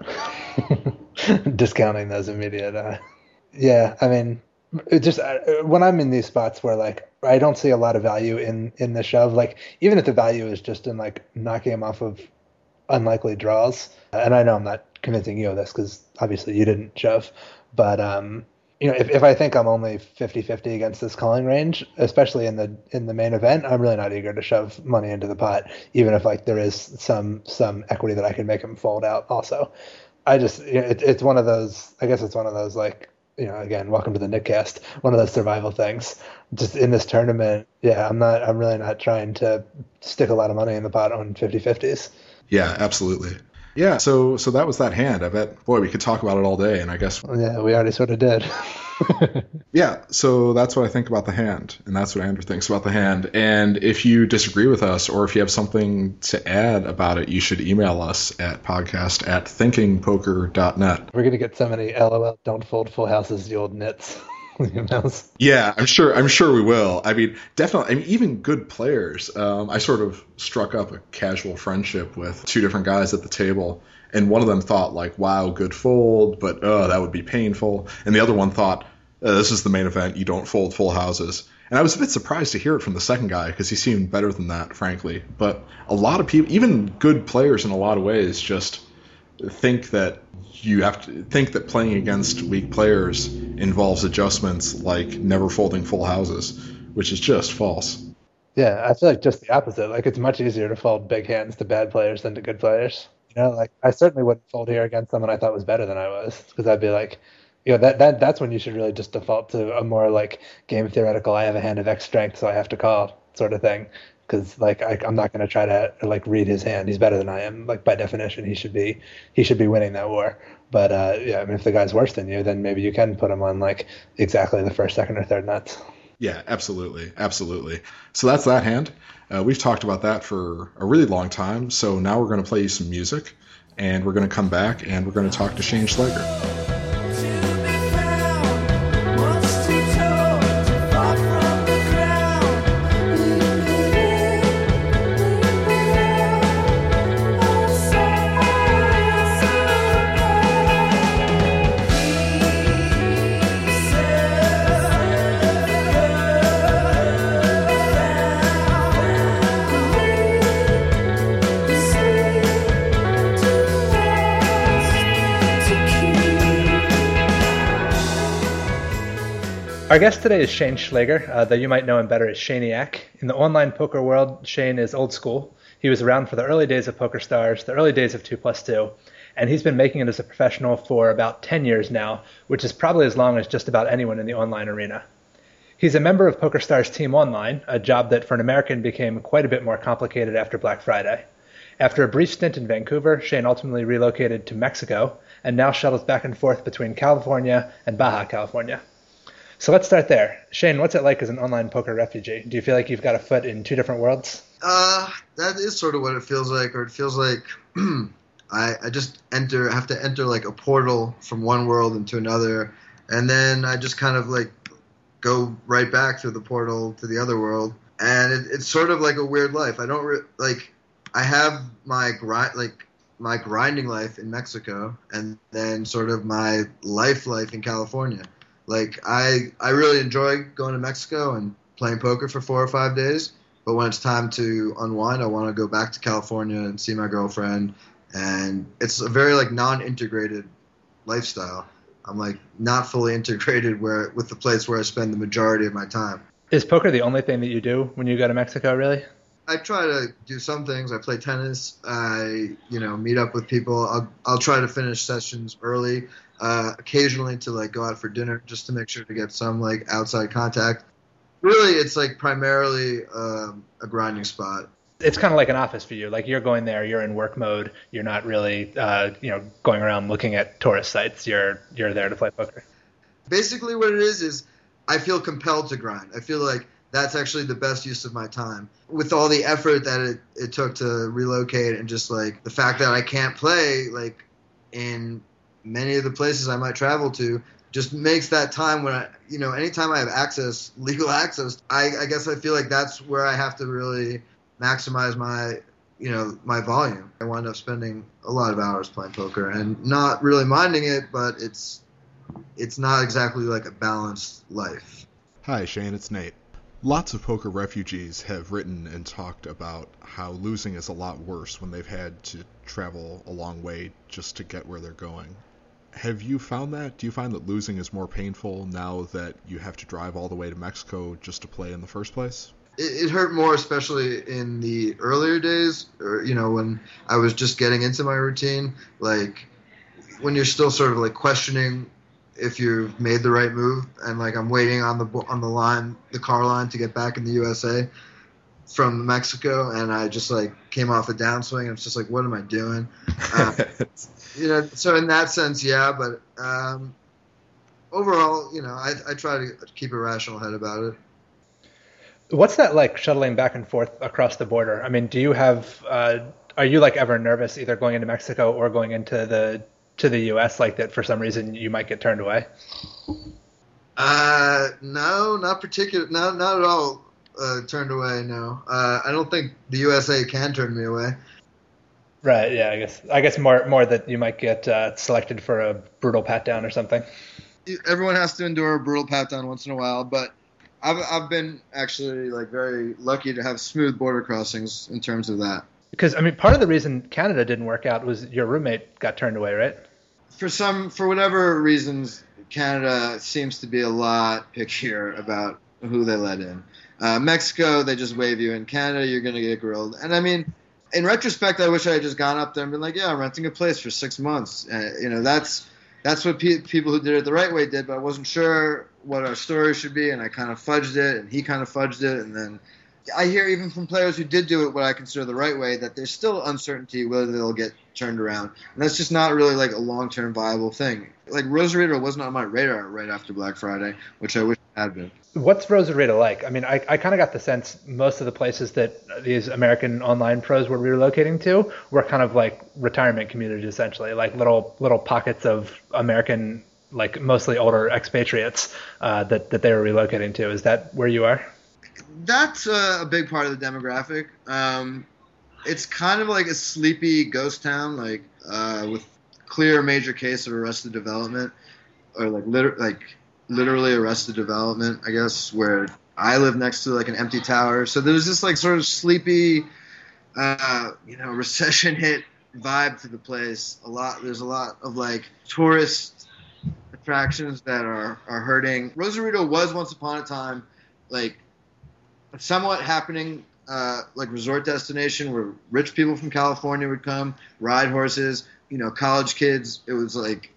that. Discounting those immediate. Uh, yeah, I mean, it just uh, when I'm in these spots where like I don't see a lot of value in in the shove, like even if the value is just in like knocking him off of unlikely draws, and I know I'm not convincing you of this because obviously you didn't shove, but um. You know, if, if I think I'm only fifty-fifty against this calling range, especially in the in the main event, I'm really not eager to shove money into the pot, even if like there is some some equity that I can make him fold out also. I just, you know, it, it's one of those, I guess it's one of those like, you know, again, welcome to the Nickcast, one of those survival things. Just in this tournament, yeah, I'm not, I'm really not trying to stick a lot of money in the pot on fifty-fifties. Yeah, absolutely. Yeah, so so that was that hand. I bet, boy, we could talk about it all day, and I guess... Yeah, we already sort of did. Yeah, so that's what I think about the hand, and that's what Andrew thinks about the hand. And if you disagree with us, or if you have something to add about it, you should email us at podcast at thinking poker dot net. We're going to get so many LOL, don't fold full houses, you old nits. Yeah, I'm sure. I'm sure we will. I mean, definitely. I mean, even good players. Um, I sort of struck up a casual friendship with two different guys at the table, and one of them thought like, "Wow, good fold," but oh, that would be painful. And the other one thought, uh, "This is the main event. You don't fold full houses." And I was a bit surprised to hear it from the second guy because he seemed better than that, frankly. But a lot of people, even good players, in a lot of ways, just think that you have to think that playing against weak players involves adjustments like never folding full houses, which is just false. Yeah, I feel like just the opposite. Like it's much easier to fold big hands to bad players than to good players. You know, like I certainly wouldn't fold here against someone I thought was better than I was, because I'd be like, you know, that that that's when you should really just default to a more like game theoretical, I have a hand of X strength, so I have to call sort of thing. Because like I, I'm not going to try to like read his hand. He's better than I am. Like by definition, he should be he should be winning that war. But uh, yeah, I mean, if the guy's worse than you, then maybe you can put him on like exactly the first, second, or third nuts. Yeah, absolutely, absolutely. So that's that hand. Uh, we've talked about that for a really long time. So now we're going to play you some music, and we're going to come back and we're going to talk to Shane Schlager. Our guest today is Shane Schlager, uh, though you might know him better as Shaniac. In the online poker world, Shane is old school. He was around for the early days of PokerStars, the early days of two plus two, and he's been making it as a professional for about ten years now, which is probably as long as just about anyone in the online arena. He's a member of PokerStars Team Online, a job that for an American became quite a bit more complicated after Black Friday. After a brief stint in Vancouver, Shane ultimately relocated to Mexico and now shuttles back and forth between California and Baja California. So let's start there. Shane, what's it like as an online poker refugee? Do you feel like you've got a foot in two different worlds? Uh, that is sort of what it feels like, or it feels like I, I just enter, have to enter like a portal from one world into another, and then I just kind of like go right back through the portal to the other world, and it, it's sort of like a weird life. I don't re- like. I have my grind, like my grinding life in Mexico, and then sort of my life life in California. Like I, I really enjoy going to Mexico and playing poker for four or five days. But when it's time to unwind, I want to go back to California and see my girlfriend. And it's a very like non-integrated lifestyle. I'm like not fully integrated where with the place where I spend the majority of my time. Is poker the only thing that you do when you go to Mexico, really? I try to do some things. I play tennis. I, you know, meet up with people. I'll, I'll try to finish sessions early, uh, occasionally to like go out for dinner just to make sure to get some like outside contact. Really, it's like primarily um, a grinding spot. It's kind of like an office for you. Like you're going there, you're in work mode. You're not really, uh, you know, going around looking at tourist sites. You're you're there to play poker. Basically, what it is is I feel compelled to grind. I feel like that's actually the best use of my time. With all the effort that it, it took to relocate and just like the fact that I can't play like in many of the places I might travel to just makes that time when I, you know, anytime I have access, legal access, I, I guess I feel like that's where I have to really maximize my, you know, my volume. I wind up spending a lot of hours playing poker and not really minding it, but it's, it's not exactly like a balanced life. Hi, Shane, it's Nate. Lots of poker refugees have written and talked about how losing is a lot worse when they've had to travel a long way just to get where they're going. Have you found that? Do you find that losing is more painful now that you have to drive all the way to Mexico just to play in the first place? It, it hurt more, especially in the earlier days, or, you know, when I was just getting into my routine. Like, when you're still sort of like questioning if you've made the right move, and like I'm waiting on the on the line, the car line to get back in the U S A from Mexico, and I just like came off a downswing. And it's just like, what am I doing? Uh, you know, so in that sense, yeah. But um, overall, you know, I, I try to keep a rational head about it. What's that like shuttling back and forth across the border? I mean, do you have? Uh, are you like ever nervous either going into Mexico or going into the to the U S like that for some reason you might get turned away? Uh, no, not particular, not not at all. Uh, turned away, no. Uh, I don't think the U S A can turn me away. Right. Yeah. I guess. I guess more more that you might get uh, selected for a brutal pat down or something. Everyone has to endure a brutal pat down once in a while, but I've I've been actually like very lucky to have smooth border crossings in terms of that. Because I mean, part of the reason Canada didn't work out was your roommate got turned away, right? For some, for whatever reasons, Canada seems to be a lot pickier about who they let in. Uh, Mexico, they just wave you in. Canada, you're going to get grilled. And I mean, in retrospect, I wish I had just gone up there and been like, yeah, I'm renting a place for six months. Uh, you know, that's that's what pe- people who did it the right way did, but I wasn't sure what our story should be, and I kind of fudged it, and he kind of fudged it, and then I hear even from players who did do it what I consider the right way that there's still uncertainty whether they'll get turned around. And that's just not really like a long-term viable thing. Like Rosarito wasn't on my radar right after Black Friday, which I wish it had been. What's Rosarito like? I mean, I, I kind of got the sense most of the places that these American online pros were relocating to were kind of like retirement communities, essentially, like little little pockets of American, like mostly older expatriates uh, that, that they were relocating to. Is that where you are? That's a, a big part of the demographic. Um, it's kind of like a sleepy ghost town, like uh, with clear major case of arrested development, or like liter- like literally arrested development, I guess, where I live next to like an empty tower. So there's this like sort of sleepy, uh, you know, recession hit vibe to the place. A lot. There's a lot of like tourist attractions that are are hurting. Rosarito was once upon a time like a somewhat happening uh, like resort destination where rich people from California would come, ride horses, you know, college kids. It was like if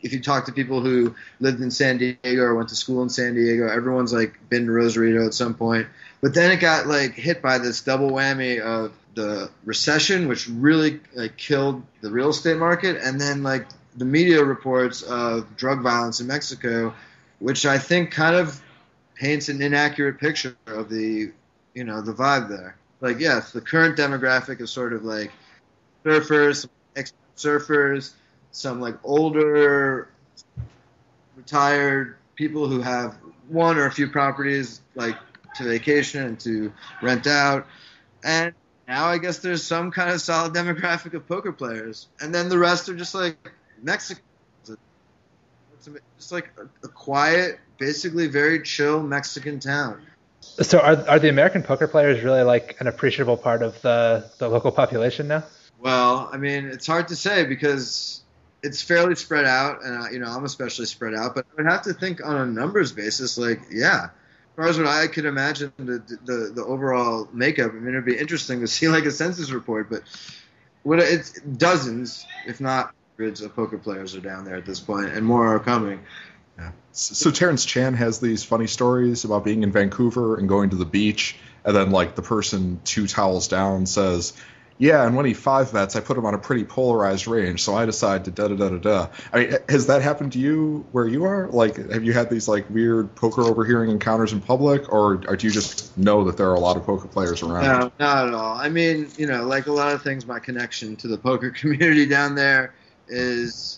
if you talk to people who lived in San Diego or went to school in San Diego, everyone's like been to Rosarito at some point. But then it got like hit by this double whammy of the recession, which really like killed the real estate market, and then like the media reports of drug violence in Mexico, which I think kind of paints an inaccurate picture of the, you know, the vibe there. Like, yes, the current demographic is sort of like surfers, ex-surfers, some like older, retired people who have one or a few properties like to vacation and to rent out. And now I guess there's some kind of solid demographic of poker players. And then the rest are just like Mexicans. It's just like a, a quiet, basically very chill Mexican town. So are are the American poker players really like an appreciable part of the, the local population now? Well, I mean, it's hard to say because it's fairly spread out, and uh, you know, I'm especially spread out. But I would have to think on a numbers basis, like, yeah, as far as what I could imagine the the, the overall makeup. I mean, it'd be interesting to see like a census report, but what it's dozens, if not hundreds, of poker players are down there at this point, and more are coming. Yeah. So Terrence Chan has these funny stories about being in Vancouver and going to the beach, and then like the person two towels down says, yeah, and when he five bets, I put him on a pretty polarized range, so I decide to da da da da da. I mean, has that happened to you where you are? Like, have you had these like weird poker overhearing encounters in public, or, or do you just know that there are a lot of poker players around? No, not at all. I mean, you know, like a lot of things, my connection to the poker community down there is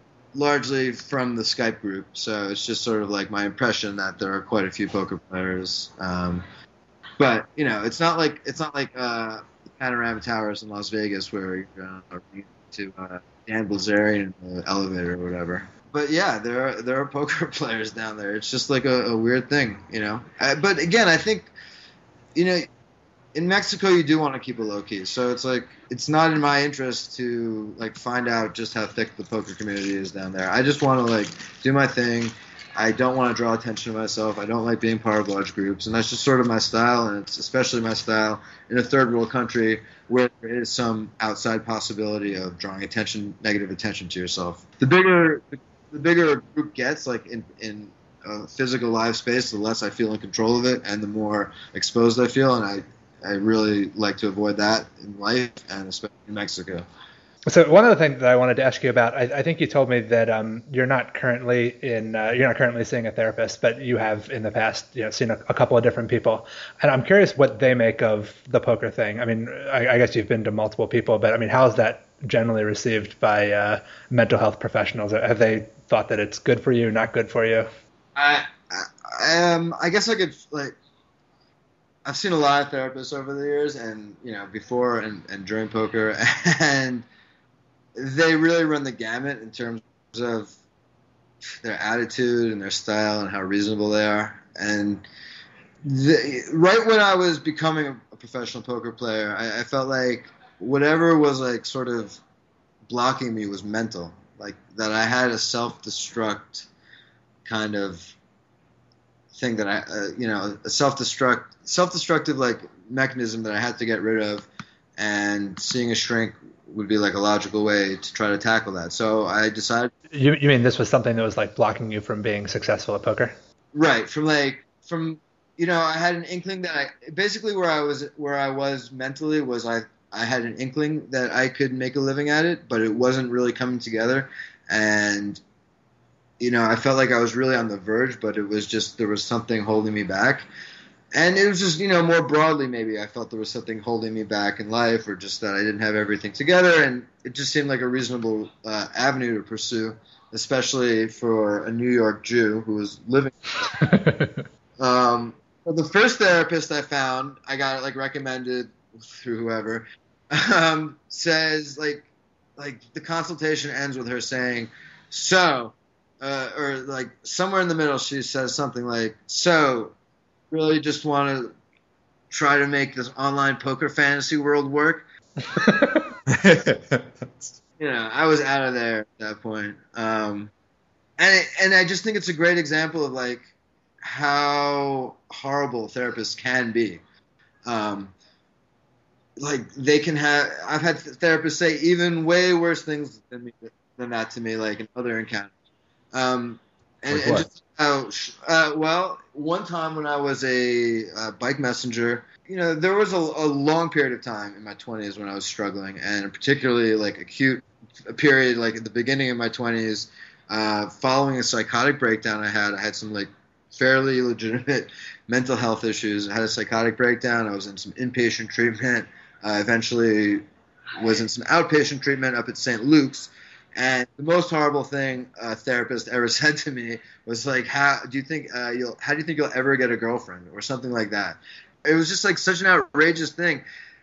largely from the Skype group, so it's just sort of like my impression that there are quite a few poker players. Um, but you know, it's not like it's not like uh, the Panorama Towers in Las Vegas where you're uh, to uh, Dan Bilzerian in the elevator or whatever. But yeah, there are there are poker players down there. It's just like a, a weird thing, you know. Uh, but again, I think, you know, in Mexico, you do want to keep it low key. So it's like it's not in my interest to like find out just how thick the poker community is down there. I just want to like do my thing. I don't want to draw attention to myself. I don't like being part of large groups, and that's just sort of my style. And it's especially my style in a third world country where there is some outside possibility of drawing attention, negative attention to yourself. The bigger the bigger a group gets, like in in a physical live space, the less I feel in control of it, and the more exposed I feel, and I. I really like to avoid that in life, and especially in Mexico. So one other thing that I wanted to ask you about, I, I think you told me that um, you're not currently in, uh, you're not currently seeing a therapist, but you have in the past, you know, seen a, a couple of different people, and I'm curious what they make of the poker thing. I mean, I, I guess you've been to multiple people, but I mean, how is that generally received by uh, mental health professionals? Have they thought that it's good for you, not good for you? I, I um, I guess I could like. I've seen a lot of therapists over the years, and you know, before and, and during poker, and they really run the gamut in terms of their attitude and their style and how reasonable they are. And the, right when I was becoming a, a professional poker player, I, I felt like whatever was like sort of blocking me was mental, like that I had a self-destruct kind of thing that I, uh, you know, a self-destruct, self-destructive like mechanism that I had to get rid of, and seeing a shrink would be like a logical way to try to tackle that. So I decided. You you mean this was something that was like blocking you from being successful at poker? Right. From like from you know, I had an inkling that I basically where I was where I was mentally was I I had an inkling that I could make a living at it, but it wasn't really coming together, and. You know, I felt like I was really on the verge, but it was just there was something holding me back. And it was just, you know, more broadly maybe I felt there was something holding me back in life, or just that I didn't have everything together. And it just seemed like a reasonable uh, avenue to pursue, especially for a New York Jew who was living. um, but the first therapist I found, I got like recommended through whoever, um, says like, like the consultation ends with her saying, so... Uh, or like somewhere in the middle, she says something like, so really just want to try to make this online poker fantasy world work. You know, I was out of there at that point. Um, and, it, and I just think it's a great example of like how horrible therapists can be. Um, like they can have, I've had therapists say even way worse things than me, than that to me, like in other encounters. Um, and, Like and what? just how, uh, well, one time when I was a uh, bike messenger, you know, there was a, a long period of time in my twenties when I was struggling, and particularly like acute a period like at the beginning of my twenties, uh, following a psychotic breakdown I had. I had some like fairly legitimate mental health issues. I had a psychotic breakdown. I was in some inpatient treatment. I eventually was in some outpatient treatment up at Saint Luke's. And the most horrible thing a therapist ever said to me was like, "How do you think uh, you'll? How do you think you'll ever get a girlfriend?" or something like that. It was just like such an outrageous thing,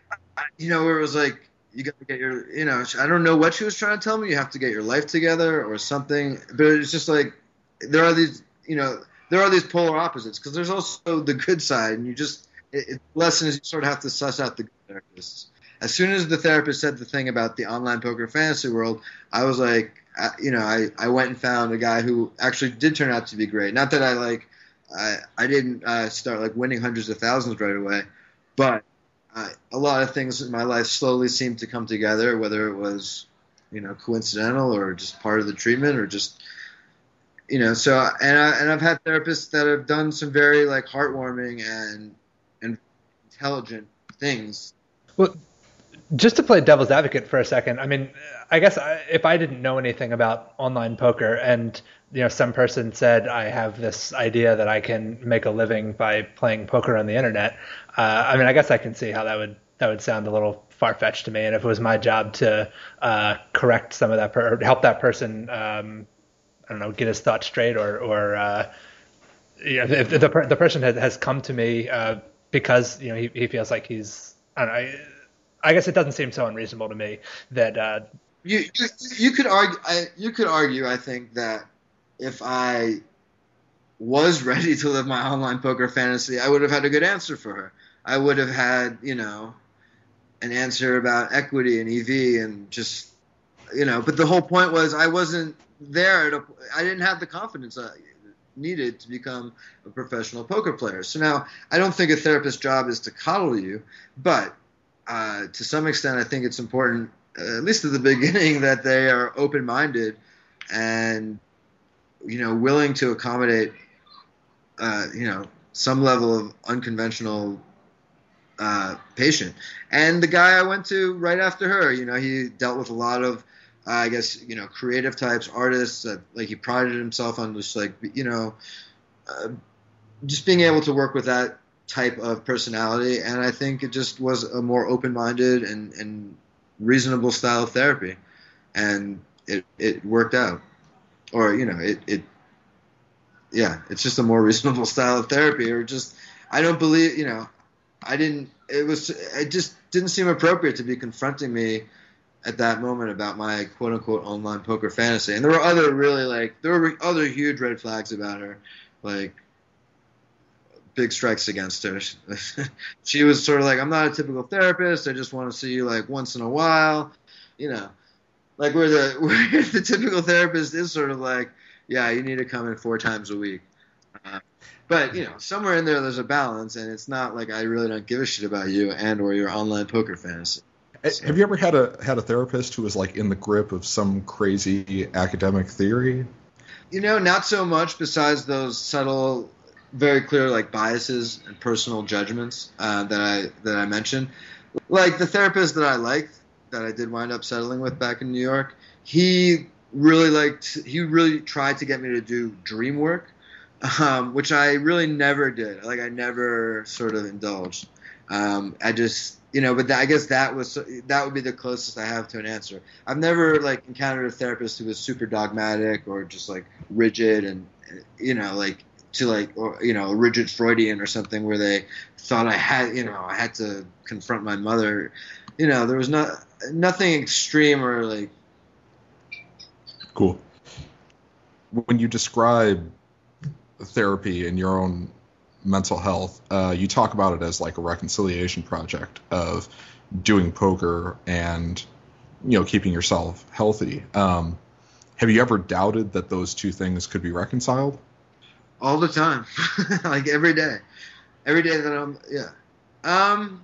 you know, where it was like, you got to get your, you know, I don't know what she was trying to tell me. You have to get your life together or something. But it's just like, there are these, you know, there are these polar opposites, because there's also the good side, and you just, it, it, the lesson is you sort of have to suss out the good therapists. As soon as the therapist said the thing about the online poker fantasy world, I was like, I, you know, I, I went and found a guy who actually did turn out to be great. Not that I like, I, I didn't uh, start like winning hundreds of thousands right away, but uh, a lot of things in my life slowly seemed to come together, whether it was, you know, coincidental or just part of the treatment or just, you know, so, and, I, and I've had therapists that have done some very like heartwarming and, and intelligent things. Well, just to play devil's advocate for a second, I mean, I guess I, if I didn't know anything about online poker and, you know, some person said I have this idea that I can make a living by playing poker on the internet, uh, I mean, I guess I can see how that would that would sound a little far-fetched to me. And if it was my job to uh, correct some of that, per- or help that person, um, I don't know, get his thoughts straight, or or uh, you know, if the per- the person has, has come to me uh, because, you know, he, he feels like he's, I don't know. I guess it doesn't seem so unreasonable to me that uh, You, you you could argue I, you could argue I think that if I was ready to live my online poker fantasy, I would have had a good answer for her. I would have had, you know, an answer about equity and E V and just, you know, but the whole point was I wasn't there. At a, I didn't have the confidence I needed to become a professional poker player. So now I don't think a therapist's job is to coddle you, but uh, to some extent I think it's important, uh, at least at the beginning, that they are open-minded and, you know, willing to accommodate, uh, you know, some level of unconventional uh, patient. And the guy I went to right after her, you know, he dealt with a lot of, uh, I guess, you know, creative types, artists. Uh, like he prided himself on just like, you know, uh, just being able to work with that type of personality. And I think it just was a more open-minded and, and reasonable style of therapy. And it, it worked out. Or, you know, it, it, yeah, it's just a more reasonable style of therapy. Or just, I don't believe, you know, I didn't, it was, it just didn't seem appropriate to be confronting me at that moment about my quote unquote online poker fantasy. And there were other really like, there were other huge red flags about her, like big strikes against her. She was sort of like, I'm not a typical therapist. I just want to see you like once in a while, you know, like where the, where the typical therapist is sort of like, yeah, you need to come in four times a week. Uh, But, you know, somewhere in there, there's a balance, and it's not like I really don't give a shit about you and or your online poker fantasy. So. Have you ever had a had a therapist who was like in the grip of some crazy academic theory? You know, not so much. Besides those subtle, very clear like biases and personal judgments uh, that I that I mentioned. Like the therapist that I liked, that I did wind up settling with back in New York, he really liked. He really tried to get me to do dream work. Um, which I really never did. Like I never sort of indulged. Um, I just, you know, but th- I guess that was that would be the closest I have to an answer. I've never like encountered a therapist who was super dogmatic or just like rigid and, you know, like to like, or, you know, a rigid Freudian or something where they thought I had, you know, I had to confront my mother. You know, there was not nothing extreme or like. Cool. When you describe therapy and your own mental health, uh, you talk about it as like a reconciliation project of doing poker and, you know, keeping yourself healthy. Um, have you ever doubted that those two things could be reconciled? All the time. Like every day. Every day that I'm, yeah. Um,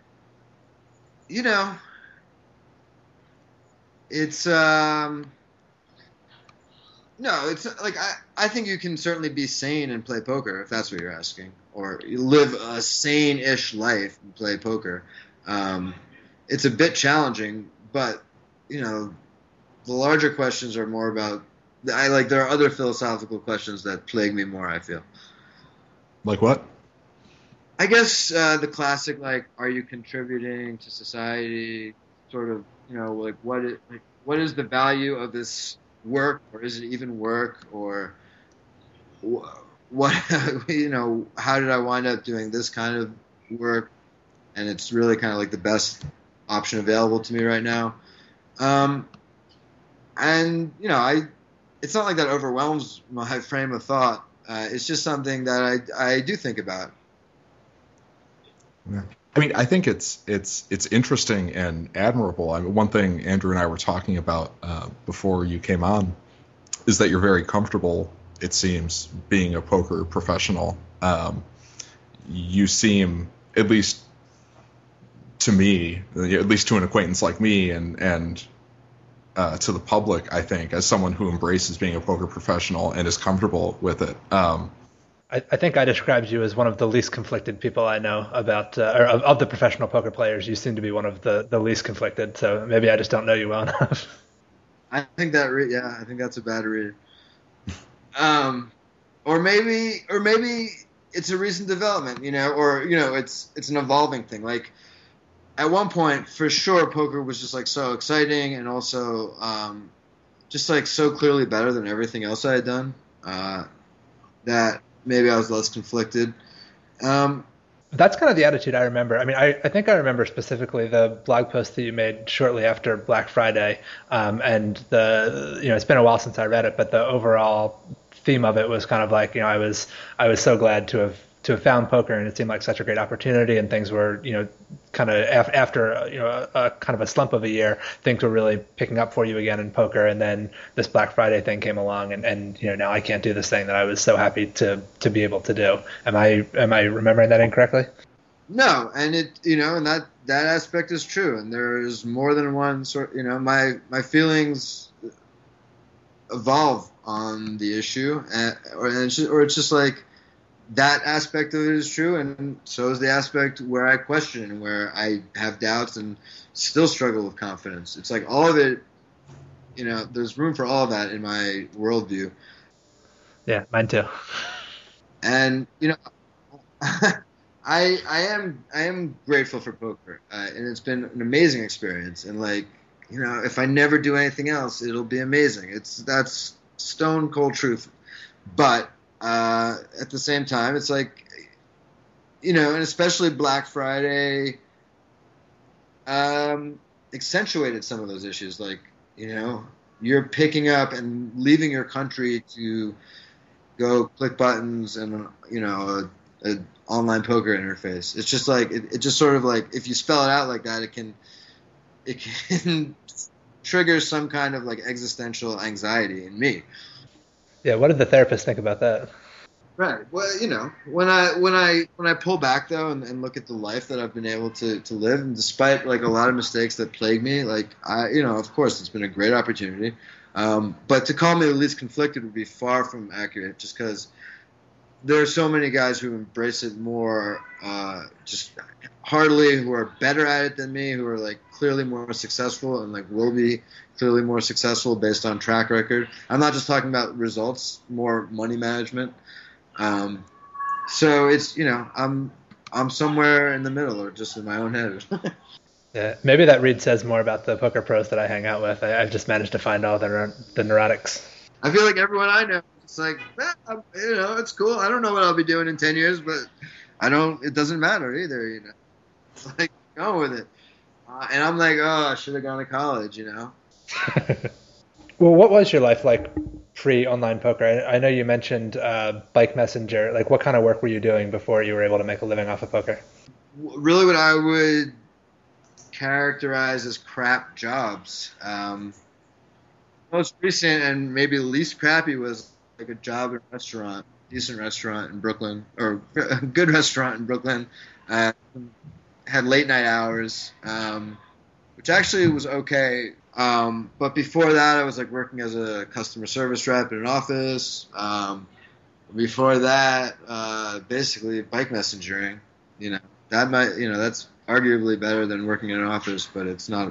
you know, it's, um, No, it's like I, I think you can certainly be sane and play poker if that's what you're asking, or you live a sane-ish life and play poker. Um, it's a bit challenging, but you know, the larger questions are more about. I like there are other philosophical questions that plague me more. I feel. Like what? I guess uh, the classic, like, are you contributing to society? Sort of, you know, like what it, like what is the value of this work, or is it even work, or what, you know, how did I wind up doing this kind of work, and it's really kind of like the best option available to me right now. Um, and you know, I, it's not like that overwhelms my frame of thought. Uh, it's just something that I I do think about. Yeah. I mean, I think it's it's it's interesting and admirable. I mean, one thing Andrew and I were talking about uh, before you came on is that you're very comfortable, it seems, being a poker professional. Um, you seem, at least to me, at least to an acquaintance like me, and and uh, to the public, I think, as someone who embraces being a poker professional and is comfortable with it. Um, I, I think I described you as one of the least conflicted people I know about, uh, or of, of the professional poker players. You seem to be one of the, the least conflicted, so maybe I just don't know you well enough. I think that, re- yeah, I think that's a bad read. Um, or maybe, or maybe it's a recent development, you know, or you know, it's it's an evolving thing. Like at one point, for sure, poker was just like so exciting, and also um, just like so clearly better than everything else I had done. Uh, that maybe I was less conflicted. Um, That's kind of the attitude I remember. I mean, I, I think I remember specifically the blog post that you made shortly after Black Friday, um, and the you know it's been a while since I read it, but the overall theme of it was kind of like you know I was I was so glad to have to have found poker, and it seemed like such a great opportunity, and things were you know kind of af- after you know a, a kind of a slump of a year, things were really picking up for you again in poker, and then this Black Friday thing came along, and, and you know now I can't do this thing that I was so happy to to be able to do. Am I am I remembering that incorrectly? No, and it you know, and that that aspect is true, and there is more than one sort. You know, my my feelings evolve on the issue, and, or and it's just, or it's just like that aspect of it is true, and so is the aspect where I question and where I have doubts and still struggle with confidence. It's like all of it. You know, there's room for all of that in my worldview. Yeah, mine too. And you know. I I am I am grateful for poker, uh, and it's been an amazing experience. And like you know, if I never do anything else, it'll be amazing. It's that's stone cold truth. But uh, at the same time, it's like you know, and especially Black Friday um, accentuated some of those issues. Like you know, you're picking up and leaving your country to go click buttons and you know. A, a online poker interface. It's just like it, it just sort of like if you spell it out like that, it can it can trigger some kind of like existential anxiety in me. Yeah, what did the therapist think about that? Right. Well, you know, when I when I when I pull back though and, and look at the life that I've been able to to live, and despite like a lot of mistakes that plague me, like I you know, of course it's been a great opportunity. Um, but to call me the least conflicted would be far from accurate, just because there are so many guys who embrace it more uh, just heartily, who are better at it than me, who are like clearly more successful and like will be clearly more successful based on track record. I'm not just talking about results, more money management. Um, so it's you know I'm I'm somewhere in the middle or just in my own head. Yeah, maybe that read says more about the poker pros that I hang out with. I, I've just managed to find all the the neurotics. I feel like everyone I know. It's like, eh, you know, it's cool. I don't know what I'll be doing in ten years, but I don't. It doesn't matter either, you know. It's like go with it. Uh, and I'm like, oh, I should have gone to college, you know. Well, what was your life like pre-online poker? I, I know you mentioned uh, Bike Messenger. Like, what kind of work were you doing before you were able to make a living off of poker? Really, what I would characterize as crap jobs. Um, most recent and maybe least crappy was like a job in a restaurant, decent restaurant in Brooklyn, or a good restaurant in Brooklyn. Uh, had late night hours, um, which actually was okay. Um, but before that, I was like working as a customer service rep in an office. Um, before that, uh, basically bike messengering. You know, that might, you know, that's arguably better than working in an office, but it's not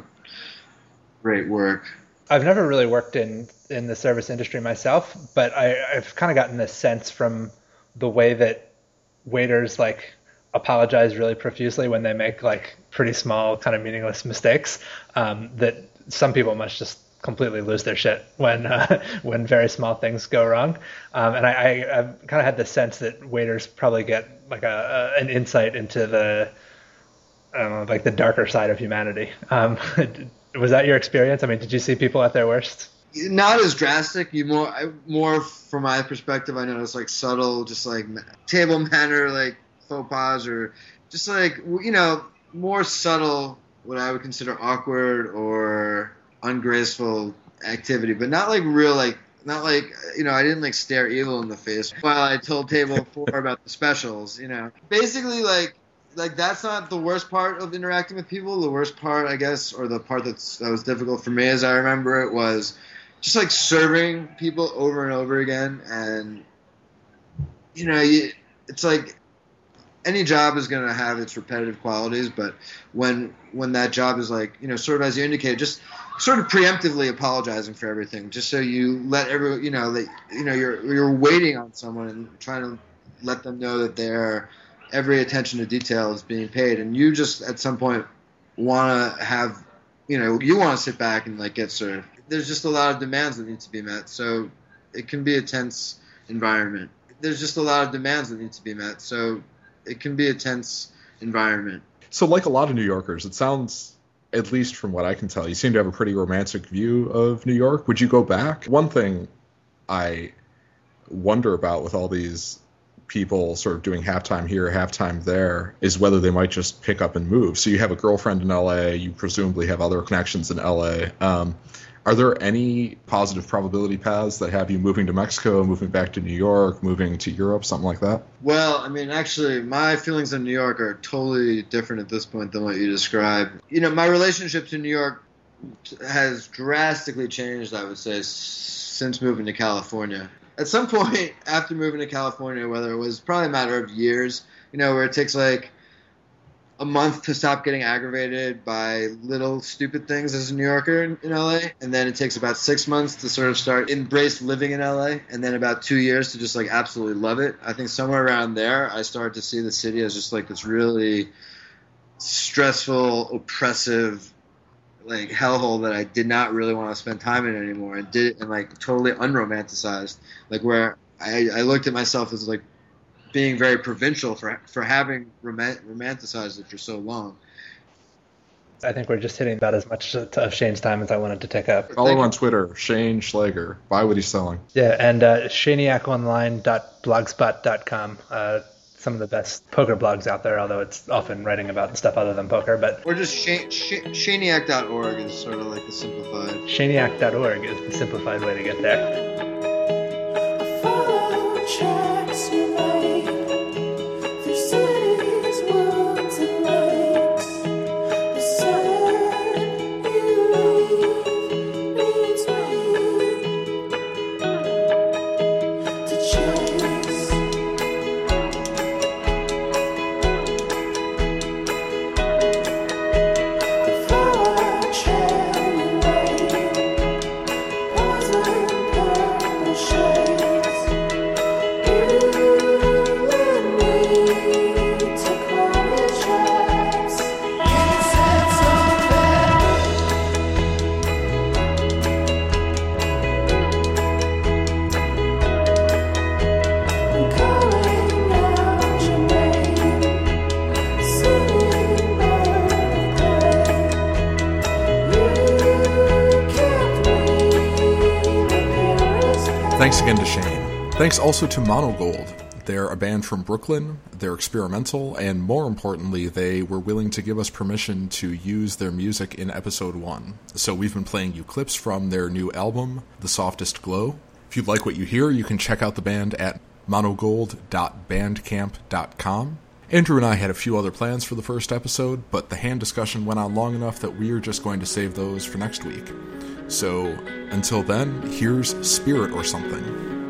great work. I've never really worked in, in the service industry myself, but I, I've kind of gotten this sense from the way that waiters like apologize really profusely when they make like pretty small, kind of meaningless mistakes, um, that some people must just completely lose their shit when uh, when very small things go wrong. Um, and I, I, I've kind of had the sense that waiters probably get like a, a an insight into the, I don't know, like the darker side of humanity. Um, was that your experience? I mean, did you see people at their worst? Not as drastic. You more, I, more from my perspective, I noticed like subtle, just like table manner, like faux pas, or just like, you know, more subtle, what I would consider awkward or ungraceful activity, but not like real, like, not like, you know, I didn't like stare evil in the face while I told table four about the specials, you know. Basically, like, like that's not the worst part of interacting with people. The worst part, I guess, or the part that's, that was difficult for me as I remember it, was just like serving people over and over again. And, you know, you, it's like any job is going to have its repetitive qualities, but when when that job is like, you know, sort of as you indicated, just sort of preemptively apologizing for everything, just so you let everyone, you know, that, you know, you're you're waiting on someone and trying to let them know that their every attention to detail is being paid, and you just at some point want to have, you know, you want to sit back and like get served. There's just a lot of demands that need to be met, so it can be a tense environment. There's just a lot of demands that need to be met, so it can be a tense environment. So like a lot of New Yorkers, it sounds, at least from what I can tell, you seem to have a pretty romantic view of New York. Would you go back? One thing I wonder about with all these people sort of doing halftime here, halftime there, is whether they might just pick up and move. So you have a girlfriend in L A, you presumably have other connections in L A. Um, are there any positive probability paths that have you moving to Mexico, moving back to New York, moving to Europe, something like that? Well, I mean, actually, my feelings on New York are totally different at this point than what you described. You know, my relationship to New York has drastically changed, I would say, since moving to California. At some point after moving to California, whether it was probably a matter of years, you know, where it takes like a month to stop getting aggravated by little stupid things as a New Yorker in, in L A, and then it takes about six months to sort of start embrace living in L A, and then about two years to just like absolutely love it. I think somewhere around there, I started to see the city as just like this really stressful, oppressive, like hellhole that I did not really want to spend time in anymore, and did and like totally unromanticized, like where I, I looked at myself as like being very provincial for for having romanticized it for so long. I think we're just hitting about as much of Shane's time as I wanted to take up. Follow him on Twitter, Shane Schlager. Buy what he's selling. Yeah, and uh, shaniac online dot blogspot dot com. Uh, some of the best poker blogs out there, although it's often writing about stuff other than poker. But or just sh- sh- shaniac dot org is sort of like the simplified. shaniac dot org is the simplified way to get there. Thanks again to Shane. Thanks also to Monogold. They're a band from Brooklyn, they're experimental, and more importantly, they were willing to give us permission to use their music in episode one. So we've been playing you clips from their new album, The Softest Glow. If you like what you hear, you can check out the band at monogold dot bandcamp dot com. Andrew and I had a few other plans for the first episode, but the hand discussion went on long enough that we're just going to save those for next week. So, until then, here's Spirit or Something.